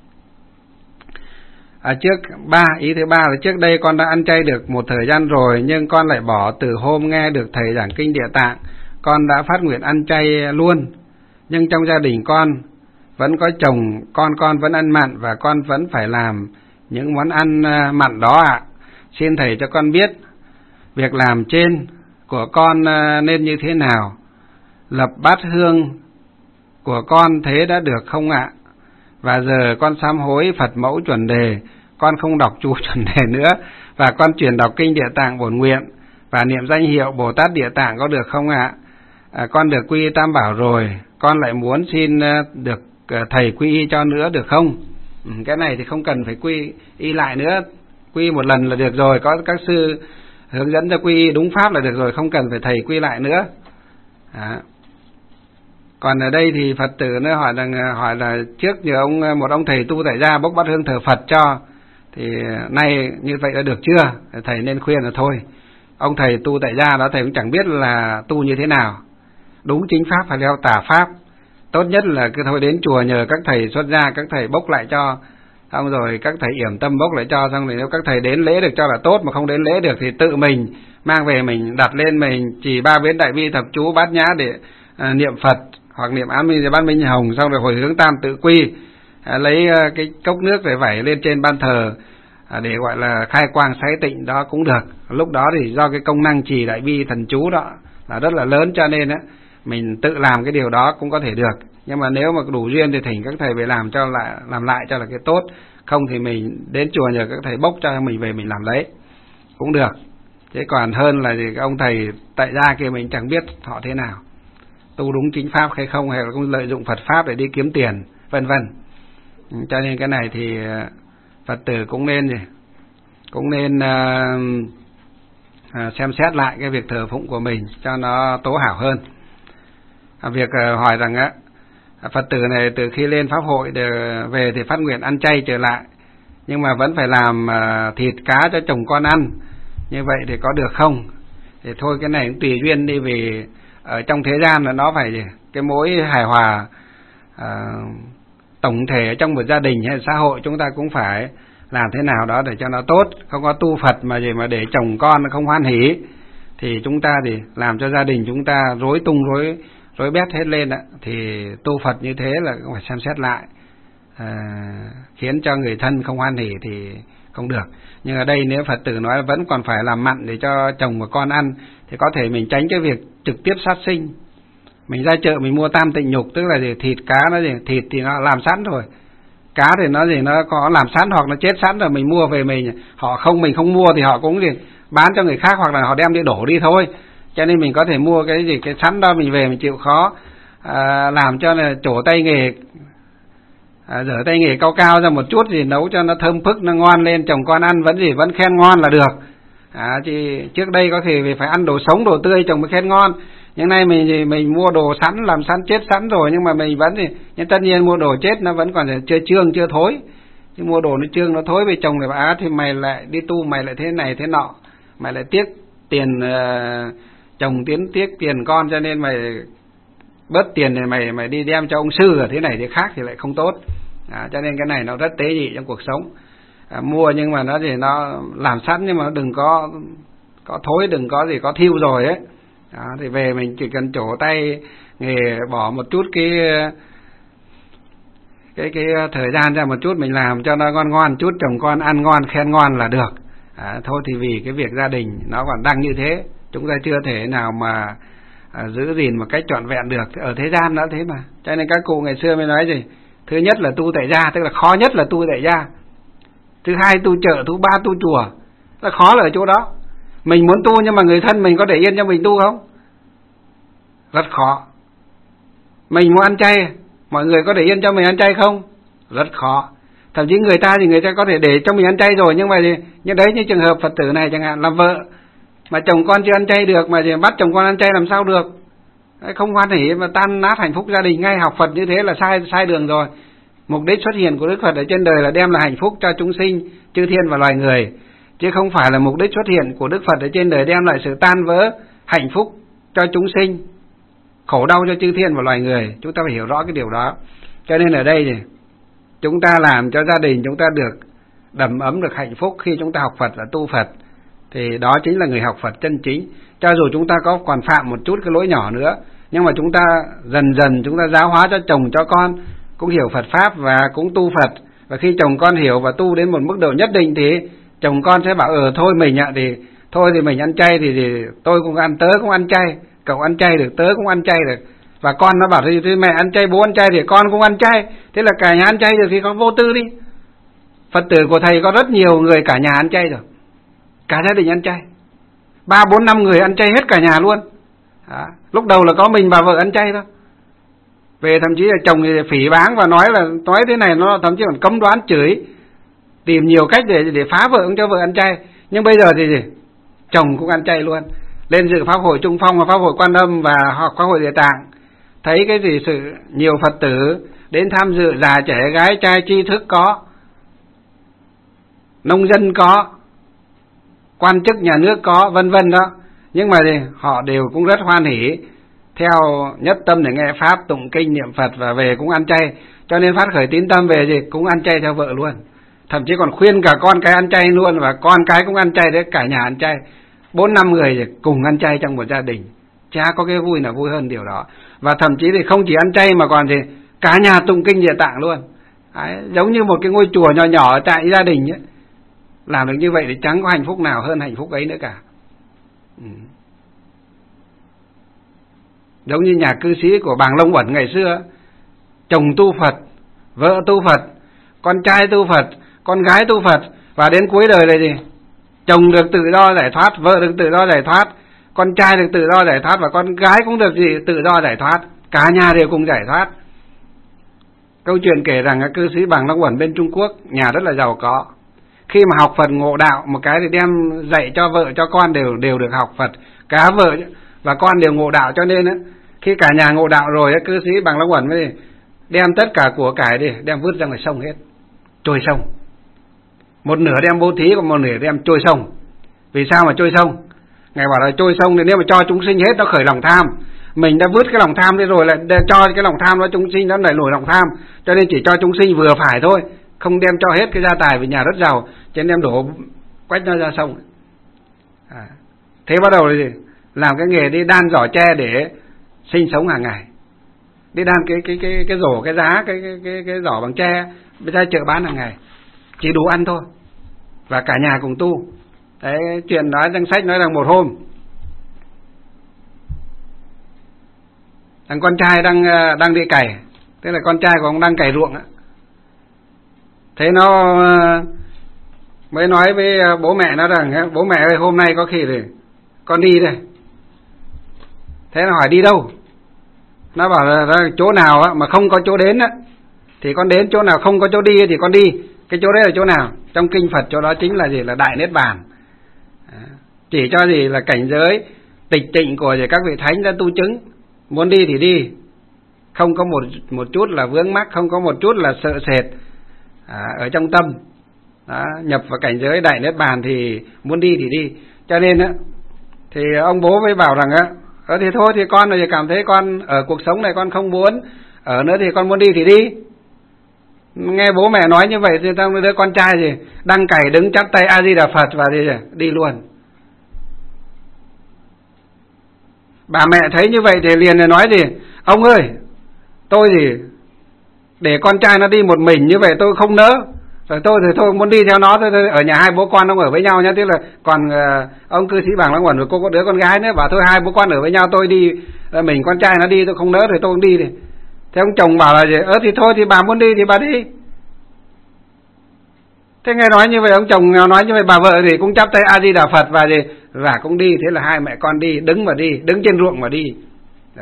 Ý thứ ba là trước đây con đã ăn chay được một thời gian rồi, nhưng con lại bỏ từ hôm nghe được thầy giảng Kinh Địa Tạng. Con đã phát nguyện ăn chay luôn, nhưng trong gia đình con vẫn có chồng, con vẫn ăn mặn, và con vẫn phải làm những món ăn mặn đó ạ. Xin thầy cho con biết việc làm trên của con nên như thế nào? Lập bát hương của con thế đã được không ạ? Và giờ con sám hối Phật Mẫu Chuẩn Đề, con không đọc chú Chuẩn Đề nữa, và con chuyển đọc Kinh Địa Tạng bổn nguyện và niệm danh hiệu Bồ Tát Địa Tạng có được không ạ? Con được quy y Tam Bảo rồi, con lại muốn xin được thầy quy y cho nữa được không? Cái này thì không cần phải quy y lại nữa, quy y một lần là được rồi, có các sư hướng dẫn cho quy y đúng pháp là được rồi, không cần phải thầy quy lại nữa. Còn ở đây thì Phật tử nó hỏi là trước nhờ một ông thầy tu tại gia bốc bát hương thờ Phật cho, thì nay như vậy đã được chưa? Thầy nên khuyên là thôi, ông thầy tu tại gia đó thầy cũng chẳng biết là tu như thế nào, đúng chính pháp hay theo tà pháp. Tốt nhất là cứ thôi đến chùa nhờ các thầy xuất gia, các thầy bốc lại cho, xong rồi các thầy yểm tâm bốc lại cho, xong rồi nếu các thầy đến lễ được cho là tốt, mà không đến lễ được thì tự mình mang về, mình đặt lên, mình chỉ 3 biến đại bi thập chú bát nhã để niệm Phật, hoặc niệm Án Minh Bát Minh Hồng, xong rồi hồi hướng tam tự quy, lấy cái cốc nước để vẩy lên trên ban thờ để gọi là khai quang sái tịnh đó cũng được. Lúc đó thì do cái công năng trì đại bi thần chú đó là rất là lớn, cho nên mình tự làm cái điều đó cũng có thể được. Nhưng mà nếu mà đủ duyên thì thỉnh các thầy về làm lại cho là cái tốt, không thì mình đến chùa nhờ các thầy bốc cho mình về mình làm lấy cũng được. Thế còn hơn là gì, ông thầy tại gia kia mình chẳng biết họ thế nào, tu đúng chính pháp hay không, hay là cũng lợi dụng Phật pháp để đi kiếm tiền vân vân. Cho nên cái này thì Phật tử cũng nên xem xét lại cái việc thờ phụng của mình cho nó tố hảo hơn. Việc hỏi rằng Phật tử này từ khi lên pháp hội về thì phát nguyện ăn chay trở lại, nhưng mà vẫn phải làm thịt cá cho chồng con ăn, như vậy thì có được không? Thì thôi cái này cũng tùy duyên đi, vì ở trong thế gian là nó phải cái mối hài hòa tổng thể trong một gia đình hay xã hội, chúng ta cũng phải làm thế nào đó để cho nó tốt. Không có tu Phật mà để chồng con không hoan hỷ thì chúng ta thì làm cho gia đình chúng ta rối tung rối bét hết lên thì tu Phật như thế là cũng phải xem xét lại, khiến cho người thân không hoan hỷ thì không được. Nhưng ở đây nếu Phật tử nói vẫn còn phải làm mặn để cho chồng và con ăn, thì có thể mình tránh cái việc trực tiếp sát sinh. Mình ra chợ mình mua tam tịnh nhục, tức là thịt cá, thịt thì nó làm sẵn rồi, Cá thì nó gì, nó có làm sẵn hoặc nó chết sẵn rồi mình mua về mình mình không mua thì họ cũng gì bán cho người khác hoặc là họ đem đi đổ đi thôi. Cho nên mình có thể mua cái sẵn đó mình về mình chịu khó làm cho là trổ tay nghề, rửa tay nghề cao cao ra một chút thì nấu cho nó thơm phức, nó ngon lên, chồng con ăn vẫn khen ngon là được. Thì trước đây có thể phải ăn đồ sống đồ tươi chồng mới khen ngon, nhưng nay mình mua đồ sẵn làm sẵn chết sẵn rồi, nhưng mà mình vẫn thì nhưng tất nhiên mua đồ chết nó vẫn còn chưa trương chưa thối, chứ mua đồ nó trương nó thối về chồng thì thì mày lại đi tu, mày lại thế này thế nọ, mày lại tiếc tiền chồng tiếc tiền con, cho nên mày bớt tiền thì mày đi đem cho ông sư ở thế này thế khác thì lại không tốt. Cho nên cái này nó rất tế nhị trong cuộc sống. Mua nhưng mà nó thì nó làm sẵn nhưng mà đừng có thối, đừng có gì có thiêu rồi ấy. Thì về mình chỉ cần trổ tay nghề, bỏ một chút cái thời gian ra một chút mình làm cho nó ngon chút, chồng con ăn ngon khen ngon là được. Thôi thì vì cái việc gia đình nó còn đang như thế, chúng ta chưa thể nào mà giữ gìn một cách trọn vẹn được. Ở thế gian nó thế mà, cho nên các cụ ngày xưa mới nói gì, thứ nhất là tu tại gia, tức là khó nhất là tu tại gia. Thứ hai tu chợ, thứ ba tu chùa. Nó khó là ở chỗ đó. Mình muốn tu nhưng mà người thân mình có để yên cho mình tu không? Rất khó. Mình muốn ăn chay, mọi người có để yên cho mình ăn chay không? Rất khó. Thậm chí người ta thì người ta có thể để cho mình ăn chay rồi, nhưng mà như đấy, như trường hợp Phật tử này chẳng hạn, làm vợ mà chồng con chưa ăn chay được mà bắt chồng con ăn chay làm sao được? Không hoan hỉ mà tan nát hạnh phúc gia đình ngay. Học Phật như thế là sai đường rồi. Mục đích xuất hiện của Đức Phật ở trên đời là đem lại hạnh phúc cho chúng sinh, chư thiên và loài người, chứ không phải là mục đích xuất hiện của Đức Phật ở trên đời đem lại sự tan vỡ hạnh phúc cho chúng sinh, khổ đau cho chư thiên và loài người. Chúng ta phải hiểu rõ cái điều đó. Cho nên ở đây thì chúng ta làm cho gia đình chúng ta được đầm ấm, được hạnh phúc khi chúng ta học Phật và tu Phật, thì đó chính là người học Phật chân chính. Cho dù chúng ta có còn phạm một chút cái lỗi nhỏ nữa, nhưng mà chúng ta dần dần chúng ta giáo hóa cho chồng cho con cũng hiểu Phật Pháp và cũng tu Phật. Và khi chồng con hiểu và tu đến một mức độ nhất định thì chồng con sẽ bảo thôi mình thì thôi thì mình ăn chay thì tôi cũng ăn, tớ cũng ăn chay, cậu ăn chay được, tớ cũng ăn chay được. Và con nó bảo thì mẹ ăn chay, bố ăn chay thì con cũng ăn chay. Thế là cả nhà ăn chay được thì con vô tư đi. Phật tử của thầy có rất nhiều người cả nhà ăn chay rồi, cả gia đình ăn chay, 3, 4, 5 người ăn chay hết cả nhà luôn. Lúc đầu là có mình bà vợ ăn chay thôi. Về thậm chí là chồng thì phỉ báng và nói thế này, nó thậm chí còn cấm đoán chửi, tìm nhiều cách để phá vợ, không cho vợ ăn chay. Nhưng bây giờ thì chồng cũng ăn chay luôn, lên dự pháp hội Trung Phong và pháp hội Quan Âm và học pháp hội Địa Tạng, thấy cái gì sự nhiều Phật tử đến tham dự, già trẻ gái trai tri thức có, nông dân có, quan chức nhà nước có, vân vân đó. Nhưng mà họ đều cũng rất hoan hỉ, theo nhất tâm để nghe pháp, tụng kinh niệm Phật và về cũng ăn chay. Cho nên phát khởi tín tâm về cũng ăn chay theo vợ luôn. Thậm chí còn khuyên cả con cái ăn chay luôn, và con cái cũng ăn chay đấy, cả nhà ăn chay, 4, 5 người cùng ăn chay trong một gia đình. Chả có cái vui nào vui hơn điều đó. Và thậm chí thì không chỉ ăn chay mà còn cả nhà tụng kinh Địa Tạng luôn. Đấy, giống như một cái ngôi chùa nhỏ nhỏ ở tại gia đình ấy. Làm được như vậy thì chẳng có hạnh phúc nào hơn hạnh phúc ấy nữa cả. Giống như nhà cư sĩ của Bàng Long Uẩn ngày xưa, chồng tu Phật, vợ tu Phật, con trai tu Phật, con gái tu Phật, và đến cuối đời là chồng được tự do giải thoát, vợ được tự do giải thoát, con trai được tự do giải thoát, và con gái cũng được tự do giải thoát, cả nhà đều cùng giải thoát. Câu chuyện kể rằng cư sĩ Bàng Long Uẩn bên Trung Quốc, nhà rất là giàu có. Khi mà học Phật ngộ đạo một cái thì đem dạy cho vợ cho con đều được học Phật, cả vợ và con đều ngộ đạo. Cho nên khi cả nhà ngộ đạo rồi, cư sĩ Bàng Long Uẩn mới đem tất cả của cải đem vứt ra ngoài sông hết, trôi sông. Một nửa đem bố thí, còn một nửa đem trôi sông. Vì sao mà trôi sông? Ngài bảo là trôi sông thì nếu mà cho chúng sinh hết nó khởi lòng tham. Mình đã vứt cái lòng tham đi rồi lại cho cái lòng tham đó, chúng sinh nó lại nổi lòng tham. Cho nên chỉ cho chúng sinh vừa phải thôi, không đem cho hết cái gia tài, vì nhà rất giàu, cho nên đem đổ quách nó ra sông. Thế bắt đầu thì làm cái nghề đi đan giỏ tre để sinh sống hàng ngày. Đi đan cái rổ, cái giá, cái giỏ bằng tre ra chợ bán hàng ngày, chỉ đủ ăn thôi, và cả nhà cùng tu. Đấy, chuyện đó trong sách nói rằng một hôm thằng con trai đang đi cày, tức là con trai của ông đang cày ruộng á, Thế nó mới nói với bố mẹ nó rằng: bố mẹ ơi, hôm nay có khi thì con đi đây. Thế nó hỏi đi đâu? Nó bảo là chỗ nào mà không có chỗ đến thì con đến, chỗ nào không có chỗ đi thì con đi. Cái chỗ đấy là chỗ nào? Trong kinh Phật chỗ đó chính là gì? Là Đại Niết Bàn. Chỉ cho gì là cảnh giới tịch tịnh của các vị thánh đã tu chứng. Muốn đi thì đi, không có một chút là vướng mắc, không có một chút là sợ sệt ở trong tâm. Nhập vào cảnh giới Đại Niết Bàn thì muốn đi thì đi. Cho nên thì ông bố mới bảo rằng thì thôi thì con thì cảm thấy con ở cuộc sống này con không muốn ở nữa, thì con muốn đi thì đi. Nghe bố mẹ nói như vậy thì trong đứa con trai gì đăng cày đứng chắp tay A Di Đà Phật và đi luôn. Bà mẹ thấy như vậy thì liền nói gì: ông ơi, tôi thì để con trai nó đi một mình như vậy tôi không nỡ, rồi tôi thì thôi muốn đi theo nó thôi. Ở nhà hai bố con ông ở với nhau nhá. Tức là còn ông cư sĩ Bảng Long Uẩn rồi cô có đứa con gái nữa, bảo thôi hai bố con ở với nhau, tôi đi mình con trai nó đi tôi không nỡ thì tôi cũng đi. Thế ông chồng bảo là gì: thì thôi thì bà muốn đi thì bà đi. Thế nghe nói như vậy, ông chồng nói như vậy, bà vợ thì cũng chắp tay A Di Đà Phật và cũng đi. Thế là hai mẹ con đi, đứng trên ruộng mà đi. Đó.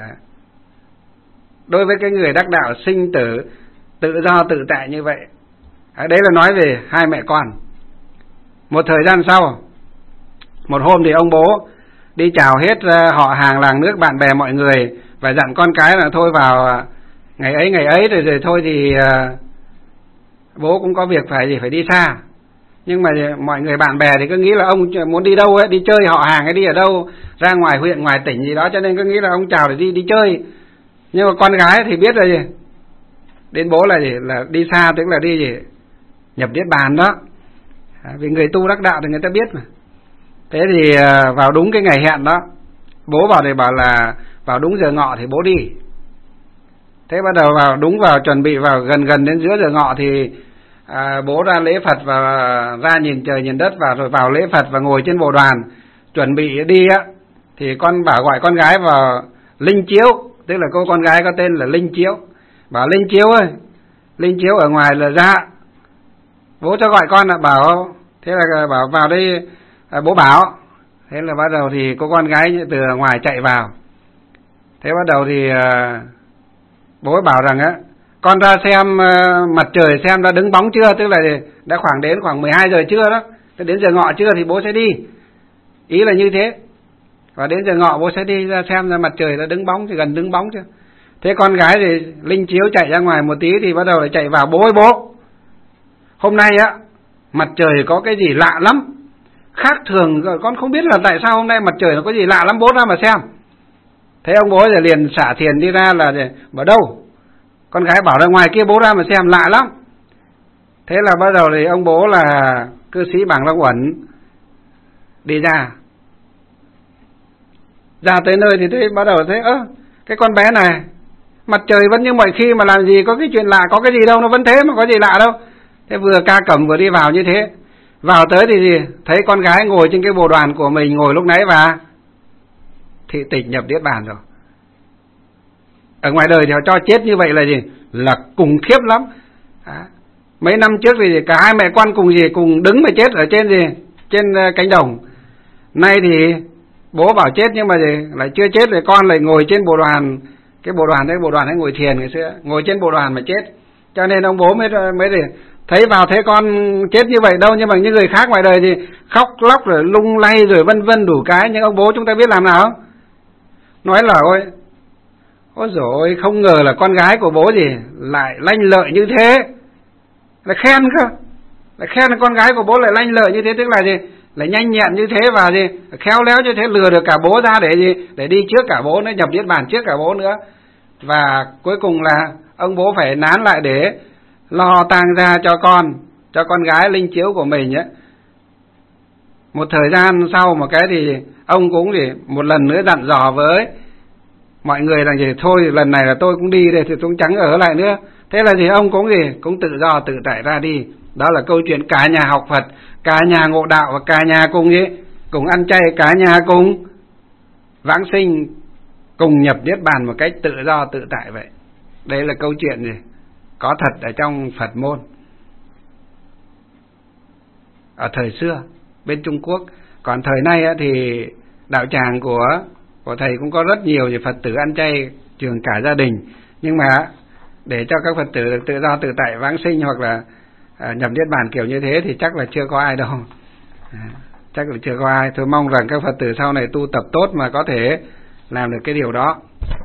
Đối với cái người đắc đạo sinh tử tự do tự tại như vậy. Đấy là nói về hai mẹ con. Một thời gian sau, một hôm thì ông bố đi chào hết họ hàng làng nước bạn bè mọi người và dặn con cái là thôi vào ngày ấy rồi thôi thì bố cũng có việc phải đi xa. Nhưng mà mọi người bạn bè thì cứ nghĩ là ông muốn đi đâu đi chơi họ hàng hay đi ở đâu, ra ngoài huyện ngoài tỉnh gì đó, cho nên cứ nghĩ là ông chào để đi chơi. Nhưng mà con gái thì biết là gì, đến bố là gì, là đi xa, tức là đi gì nhập Niết Bàn đó. Vì người tu đắc đạo thì người ta biết mà. Thế thì vào đúng cái ngày hẹn đó, bố vào để bảo là vào đúng giờ ngọ thì bố đi. Thế bắt đầu vào chuẩn bị vào gần đến giữa giờ ngọ thì bố ra lễ Phật và ra nhìn trời nhìn đất, và rồi vào lễ Phật và ngồi trên bồ đoàn chuẩn bị đi thì con bảo gọi con gái vào Linh Chiếu, tức là cô con gái có tên là Linh Chiếu. Bảo Linh Chiếu ơi, Linh Chiếu ở ngoài là ra. Bố cho gọi con là bảo, thế là bảo vào đây bố bảo. Thế là bắt đầu thì cô con gái từ ngoài chạy vào. Thế bắt đầu thì bố bảo rằng con ra xem mặt trời xem đã đứng bóng chưa, tức là đã đến khoảng 12 giờ trưa đó. Thế đến giờ ngọ trưa thì bố sẽ đi. Ý là như thế. Và đến giờ ngọ bố sẽ đi ra xem ra mặt trời đã đứng bóng, thì gần đứng bóng chưa. Thế con gái thì Linh Chiếu chạy ra ngoài một tí thì bắt đầu lại chạy vào: bố ơi bố, hôm nay mặt trời có cái gì lạ lắm, khác thường, con không biết là tại sao hôm nay mặt trời nó có gì lạ lắm, bố ra mà xem. Thế ông bố thì liền xả thiền đi ra là bảo đâu. Con gái bảo ra ngoài kia bố ra mà xem, lạ lắm. Thế là bắt đầu thì ông bố là cư sĩ Bảng Long Uẩn đi ra tới nơi thì bắt đầu thấy cái con bé này mặt trời vẫn như mọi khi mà làm gì có cái chuyện lạ, có cái gì đâu, nó vẫn thế mà có gì lạ đâu. Thế vừa ca cẩm vừa đi vào như thế. Vào tới thì thấy con gái ngồi trên cái bồ đoàn của mình ngồi lúc nãy và thị tịch nhập Niết Bàn rồi. Ở ngoài đời thì họ cho chết như vậy là gì? Là khủng khiếp lắm. Mấy năm trước thì cả hai mẹ con cùng đứng mà chết ở trên cánh đồng. Nay thì bố bảo chết nhưng mà lại chưa chết, thì con lại ngồi trên bồ đoàn. Cái bồ đoàn ấy ngồi thiền ngày xưa, ngồi trên bồ đoàn mà chết. Cho nên ông bố mới thấy vào thấy con chết như vậy đâu, nhưng mà những người khác ngoài đời thì khóc lóc rồi lung lay rồi vân vân đủ cái, nhưng ông bố chúng ta biết làm nào không? Nói là ôi dồi ôi, không ngờ là con gái của bố lại lanh lợi như thế. Là khen cơ. Là khen là con gái của bố lại lanh lợi như thế, tức là lại nhanh nhẹn như thế và khéo léo như thế, lừa được cả bố ra để đi trước cả bố nữa, nhập Niết Bàn trước cả bố nữa. Và cuối cùng là ông bố phải nán lại để lo tang ra cho con gái Linh Chiếu của mình ấy. Một thời gian sau một cái thì ông cũng một lần nữa dặn dò với mọi người rằng thôi lần này là tôi cũng đi đây, thì tôi cũng chẳng ở lại nữa. Thế là ông cũng tự do tự tại ra đi. Đó là câu chuyện cả nhà học Phật, cả nhà ngộ đạo và cả nhà cùng ăn chay, cả nhà cùng vãng sinh, cùng nhập Niết Bàn một cách tự do tự tại vậy. Đây là câu chuyện có thật ở trong Phật môn. ở thời xưa bên Trung Quốc. Còn thời nay thì đạo tràng của thầy cũng có rất nhiều Phật tử ăn chay trường cả gia đình, nhưng mà để cho các Phật tử được tự do tự tại vãng sinh hoặc là nhập niết bàn kiểu như thế thì chắc là chưa có ai đâu. Chắc là chưa có ai. Tôi mong rằng các Phật tử sau này tu tập tốt mà có thể làm được cái điều đó.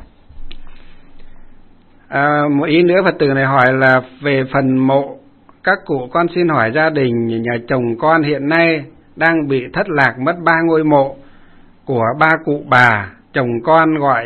Một ý nữa Phật tử này hỏi là về phần mộ các cụ, con xin hỏi gia đình nhà chồng con hiện nay đang bị thất lạc mất 3 ngôi mộ của 3 cụ bà. Chồng con gọi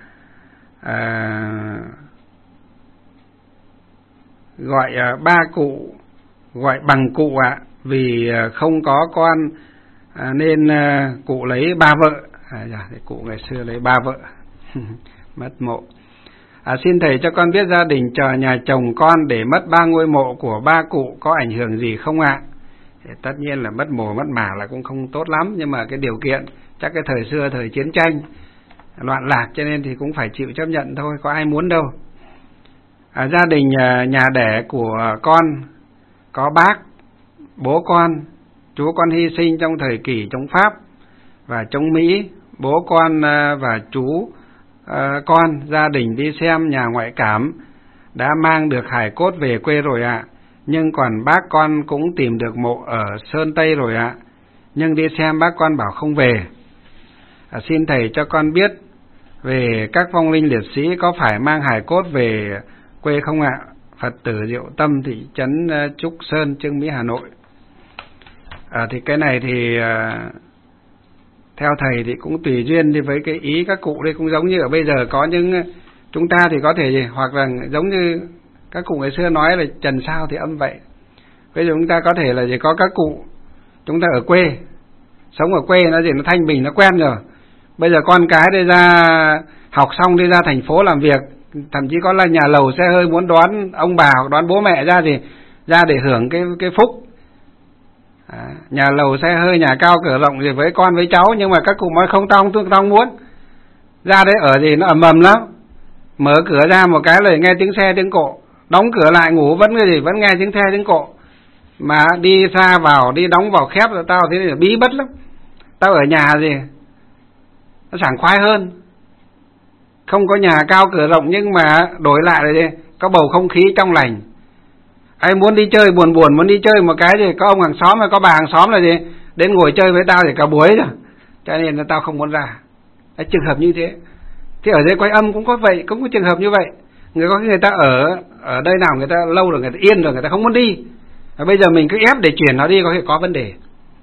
ba cụ gọi bằng cụ ạ, vì không có con nên cụ lấy 3 vợ. Cụ ngày xưa lấy 3 vợ mất mộ. Xin thầy cho con biết gia đình chờ nhà chồng con để mất 3 ngôi mộ của 3 cụ có ảnh hưởng gì không ạ? Tất nhiên là mất mồ mất mả là cũng không tốt lắm, nhưng mà cái điều kiện chắc cái thời xưa thời chiến tranh loạn lạc cho nên thì cũng phải chịu chấp nhận thôi, có ai muốn đâu. Gia đình nhà đẻ của con có bác, bố con, chú con hy sinh trong thời kỳ chống Pháp và chống Mỹ. Bố con và chú con gia đình đi xem nhà ngoại cảm đã mang được hài cốt về quê rồi ạ. Nhưng còn bác con cũng tìm được mộ ở Sơn Tây rồi ạ. Nhưng đi xem bác con bảo không về. Xin thầy cho con biết về các vong linh liệt sĩ có phải mang hài cốt về quê không ạ? Phật tử Diệu Tâm, thị trấn Trúc Sơn, Chương Mỹ, Hà Nội. Thì cái này thì theo thầy thì cũng tùy duyên đi với cái ý các cụ đây, cũng giống như ở bây giờ có những chúng ta thì có thể hoặc là giống như các cụ ngày xưa nói là trần sao thì âm vậy. Bây giờ chúng ta có thể là chỉ có các cụ chúng ta ở quê, sống ở quê nó thanh bình, nó quen rồi. Bây giờ con cái đi ra học xong đi ra thành phố làm việc, thậm chí có là nhà lầu xe hơi muốn đón ông bà hoặc đón bố mẹ ra thì ra để hưởng cái phúc. Nhà lầu xe hơi, nhà cao cửa rộng gì với con với cháu, nhưng mà các cụ nói không, tao không muốn. Ra đấy ở gì nó ầm ầm lắm. Mở cửa ra một cái là nghe tiếng xe tiếng cộ, đóng cửa lại ngủ vẫn nghe tiếng xe tiếng cộ. Mà đi xa vào, đi đóng vào khép rồi tao thấy là bí bất lắm. Tao ở nhà gì nó sảng khoái hơn. Không có nhà cao cửa rộng nhưng mà đổi lại là gì? Có bầu không khí trong lành. Ai muốn đi chơi buồn muốn đi chơi một cái gì có ông hàng xóm hay có bà hàng xóm là gì đến ngồi chơi với tao để cả buổi rồi. Cho nên là tao không muốn ra. Cái trường hợp như thế. Thì ở đây Quay Âm cũng có vậy, cũng có trường hợp như vậy. Người ta ở đây nào người ta lâu rồi, người ta yên rồi, người ta không muốn đi. Và bây giờ mình cứ ép để chuyển nó đi có thể có vấn đề.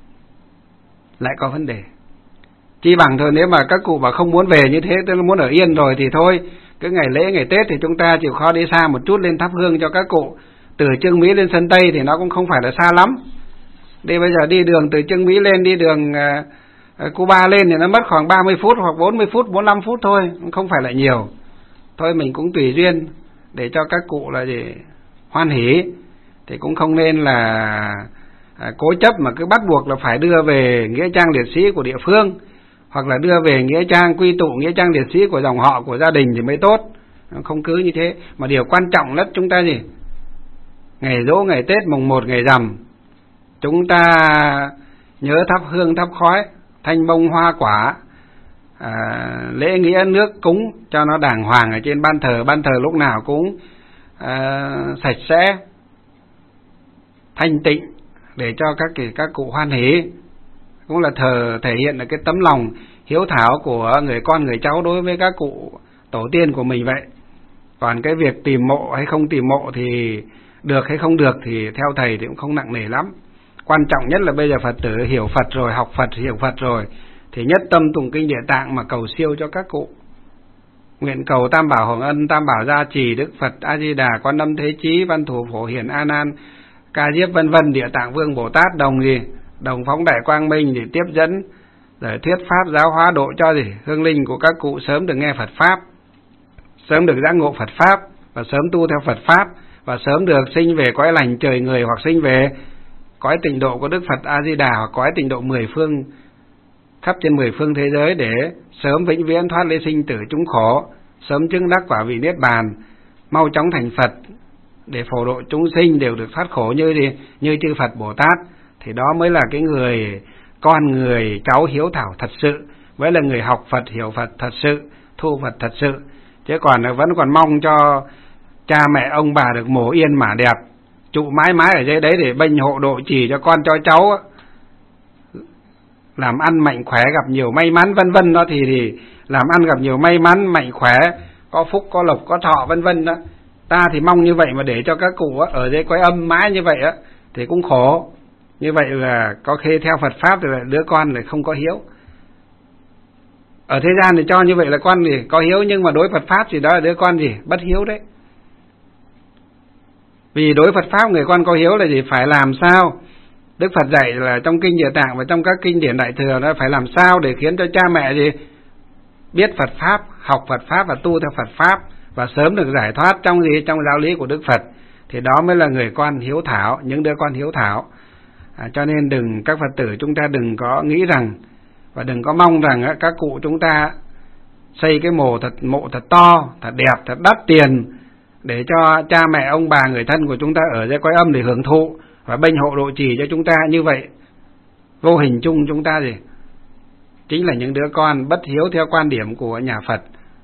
Lại có vấn đề. Chi bằng thôi, nếu mà các cụ bảo không muốn về như thế, tức là muốn ở yên rồi thì thôi. Cứ ngày lễ ngày Tết thì chúng ta chịu khó đi xa một chút lên thắp hương cho các cụ. Từ Chương Mỹ lên Sơn Tây thì nó cũng không phải là xa lắm. Bây giờ đi đường từ Chương Mỹ lên, đi đường Cuba lên thì nó mất khoảng 30 phút hoặc 40 phút, 45 phút thôi, không phải là nhiều. Thôi mình cũng tùy duyên để cho các cụ là gì hoan hỉ. Thì cũng không nên là cố chấp mà cứ bắt buộc là phải đưa về nghĩa trang liệt sĩ của địa phương, hoặc là đưa về nghĩa trang quy tụ, nghĩa trang liệt sĩ của dòng họ, của gia đình thì mới tốt. Không cứ như thế. Mà điều quan trọng nhất chúng ta gì? Ngày Dỗ, ngày Tết, mùng 1, ngày Rằm, chúng ta nhớ thắp hương thắp khói, thanh bông hoa quả, lễ nghĩa nước cúng cho nó đàng hoàng ở trên ban thờ. Ban thờ lúc nào cũng sạch sẽ, thanh tịnh để cho các cụ hoan hỉ. Cũng là thể hiện là cái tấm lòng hiếu thảo của người con người cháu đối với các cụ tổ tiên của mình vậy. Còn cái việc tìm mộ hay không tìm mộ thì được hay không được thì theo thầy thì cũng không nặng nề lắm. Quan trọng nhất là bây giờ Phật tử hiểu Phật rồi, học Phật, hiểu Phật rồi thì nhất tâm tụng kinh Địa Tạng mà cầu siêu cho các cụ. Nguyện cầu Tam Bảo Hồng Ân, Tam Bảo gia trì, Đức Phật A Di Đà, Quan Âm Thế Chí, Văn Thù Phổ Hiền, A Nan, Ca Diếp vân vân, Địa Tạng Vương Bồ Tát đồng phóng đại quang minh để tiếp dẫn, để thuyết pháp giáo hóa độ cho hương linh của các cụ sớm được nghe Phật pháp, sớm được giác ngộ Phật pháp và sớm tu theo Phật pháp, và sớm được sinh về cõi lành trời người, hoặc sinh về cõi tịnh độ của Đức Phật A Di Đà, hoặc cõi tịnh độ 10 phương khắp trên 10 phương thế giới, để sớm vĩnh viễn thoát ly sinh tử chúng khổ, sớm chứng đắc quả vị niết bàn, mau chóng thành Phật, để phổ độ chúng sinh đều được thoát khổ như chư Phật Bồ Tát. thì đó mới là cái người con người cháu hiếu thảo thật sự, mới là người học Phật, hiểu Phật thật sự, thu Phật thật sự. Chứ còn vẫn còn mong cho cha mẹ ông bà được mổ yên mả đẹp, trụ mãi mãi ở dưới đấy để bênh hộ độ trì cho con cho cháu, làm ăn mạnh khỏe, gặp nhiều may mắn vân vân đó, thì làm ăn gặp nhiều may mắn, mạnh khỏe, có phúc, có lộc, có thọ vân vân đó. Ta thì mong như vậy, mà để cho các cụ ở dưới cõi âm mãi như vậy thì cũng khổ. Như vậy là có khi theo Phật pháp thì đứa con lại không có hiếu. Ở thế gian thì cho như vậy là con thì có hiếu, nhưng mà đối Phật pháp thì đó là đứa con gì? Bất hiếu đấy. Vì đối Phật pháp người con có hiếu là gì? Phải làm sao? Đức Phật dạy là trong kinh Địa Tạng và trong các kinh điển Đại Thừa, nó phải làm sao để khiến cho cha mẹ gì? Biết Phật pháp, học Phật pháp và tu theo Phật pháp, và sớm được giải thoát trong gì? Trong giáo lý của Đức Phật. Thì đó mới là người con hiếu thảo, những đứa con hiếu thảo. Cho nên các Phật tử chúng ta đừng có nghĩ rằng và đừng có mong rằng các cụ chúng ta xây cái mộ thật to, thật đẹp, thật đắt tiền để cho cha mẹ ông bà người thân của chúng ta ở dưới cõi âm để hưởng thụ và bênh hộ độ trì cho chúng ta. Như vậy vô hình chung chúng ta gì? Chính là những đứa con bất hiếu theo quan điểm của nhà Phật.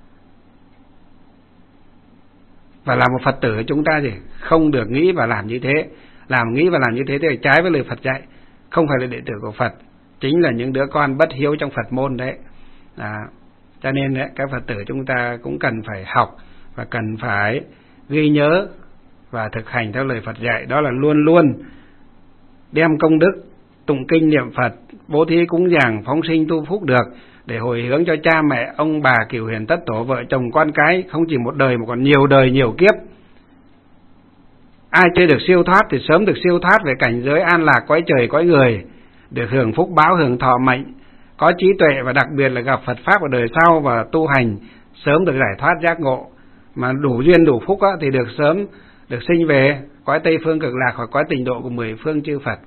Và là một Phật tử chúng ta gì? Không được nghĩ và làm như thế. Nghĩ và làm như thế thì trái với lời Phật dạy, không phải là đệ tử của Phật, chính là những đứa con bất hiếu trong Phật môn đấy. Cho nên các Phật tử chúng ta cũng cần phải học và cần phải ghi nhớ và thực hành theo lời Phật dạy. Đó là luôn luôn đem công đức, tụng kinh niệm Phật, bố thí cúng dường, phóng sinh tu phúc được, để hồi hướng cho cha mẹ ông bà, cửu hiền tất tổ, vợ chồng con cái, không chỉ một đời mà còn nhiều đời nhiều kiếp. Ai chưa được siêu thoát thì sớm được siêu thoát về cảnh giới an lạc cõi trời cõi người, được hưởng phúc báo, hưởng thọ mệnh, có trí tuệ và đặc biệt là gặp Phật pháp ở đời sau và tu hành, sớm được giải thoát giác ngộ. Mà đủ duyên đủ phúc thì được sớm được sinh về cõi Tây Phương Cực Lạc hoặc cõi Tịnh Độ của 10 phương chư Phật.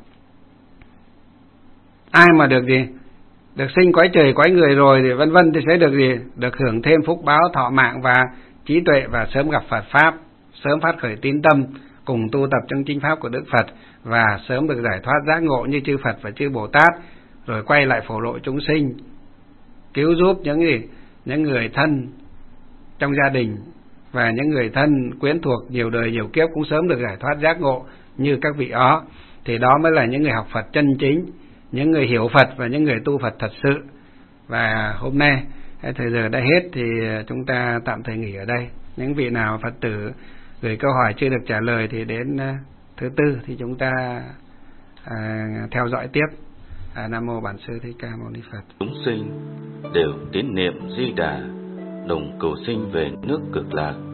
Ai mà được gì? Được sinh cõi trời cõi người rồi thì vân vân thì sẽ được gì? Được hưởng thêm phúc báo, thọ mạng và trí tuệ, và sớm gặp Phật pháp, sớm phát khởi tín tâm, cùng tu tập trong chánh pháp của Đức Phật, và sớm được giải thoát giác ngộ như chư Phật và chư Bồ Tát, rồi quay lại phổ lộ chúng sinh, cứu giúp những người thân trong gia đình và những người thân quyến thuộc nhiều đời nhiều kiếp cũng sớm được giải thoát giác ngộ như các vị đó. Thì đó mới là những người học Phật chân chính, những người hiểu Phật và những người tu Phật thật sự. Và hôm nay thời giờ đã hết thì chúng ta tạm thời nghỉ ở đây. Những vị nào Phật tử gửi câu hỏi chưa được trả lời thì đến thứ tư thì chúng ta theo dõi tiếp. Nam mô Bản Sư Thích Ca Mâu Ni Phật. Chúng sinh đều tín niệm Di Đà, đồng cầu sinh về nước Cực Lạc.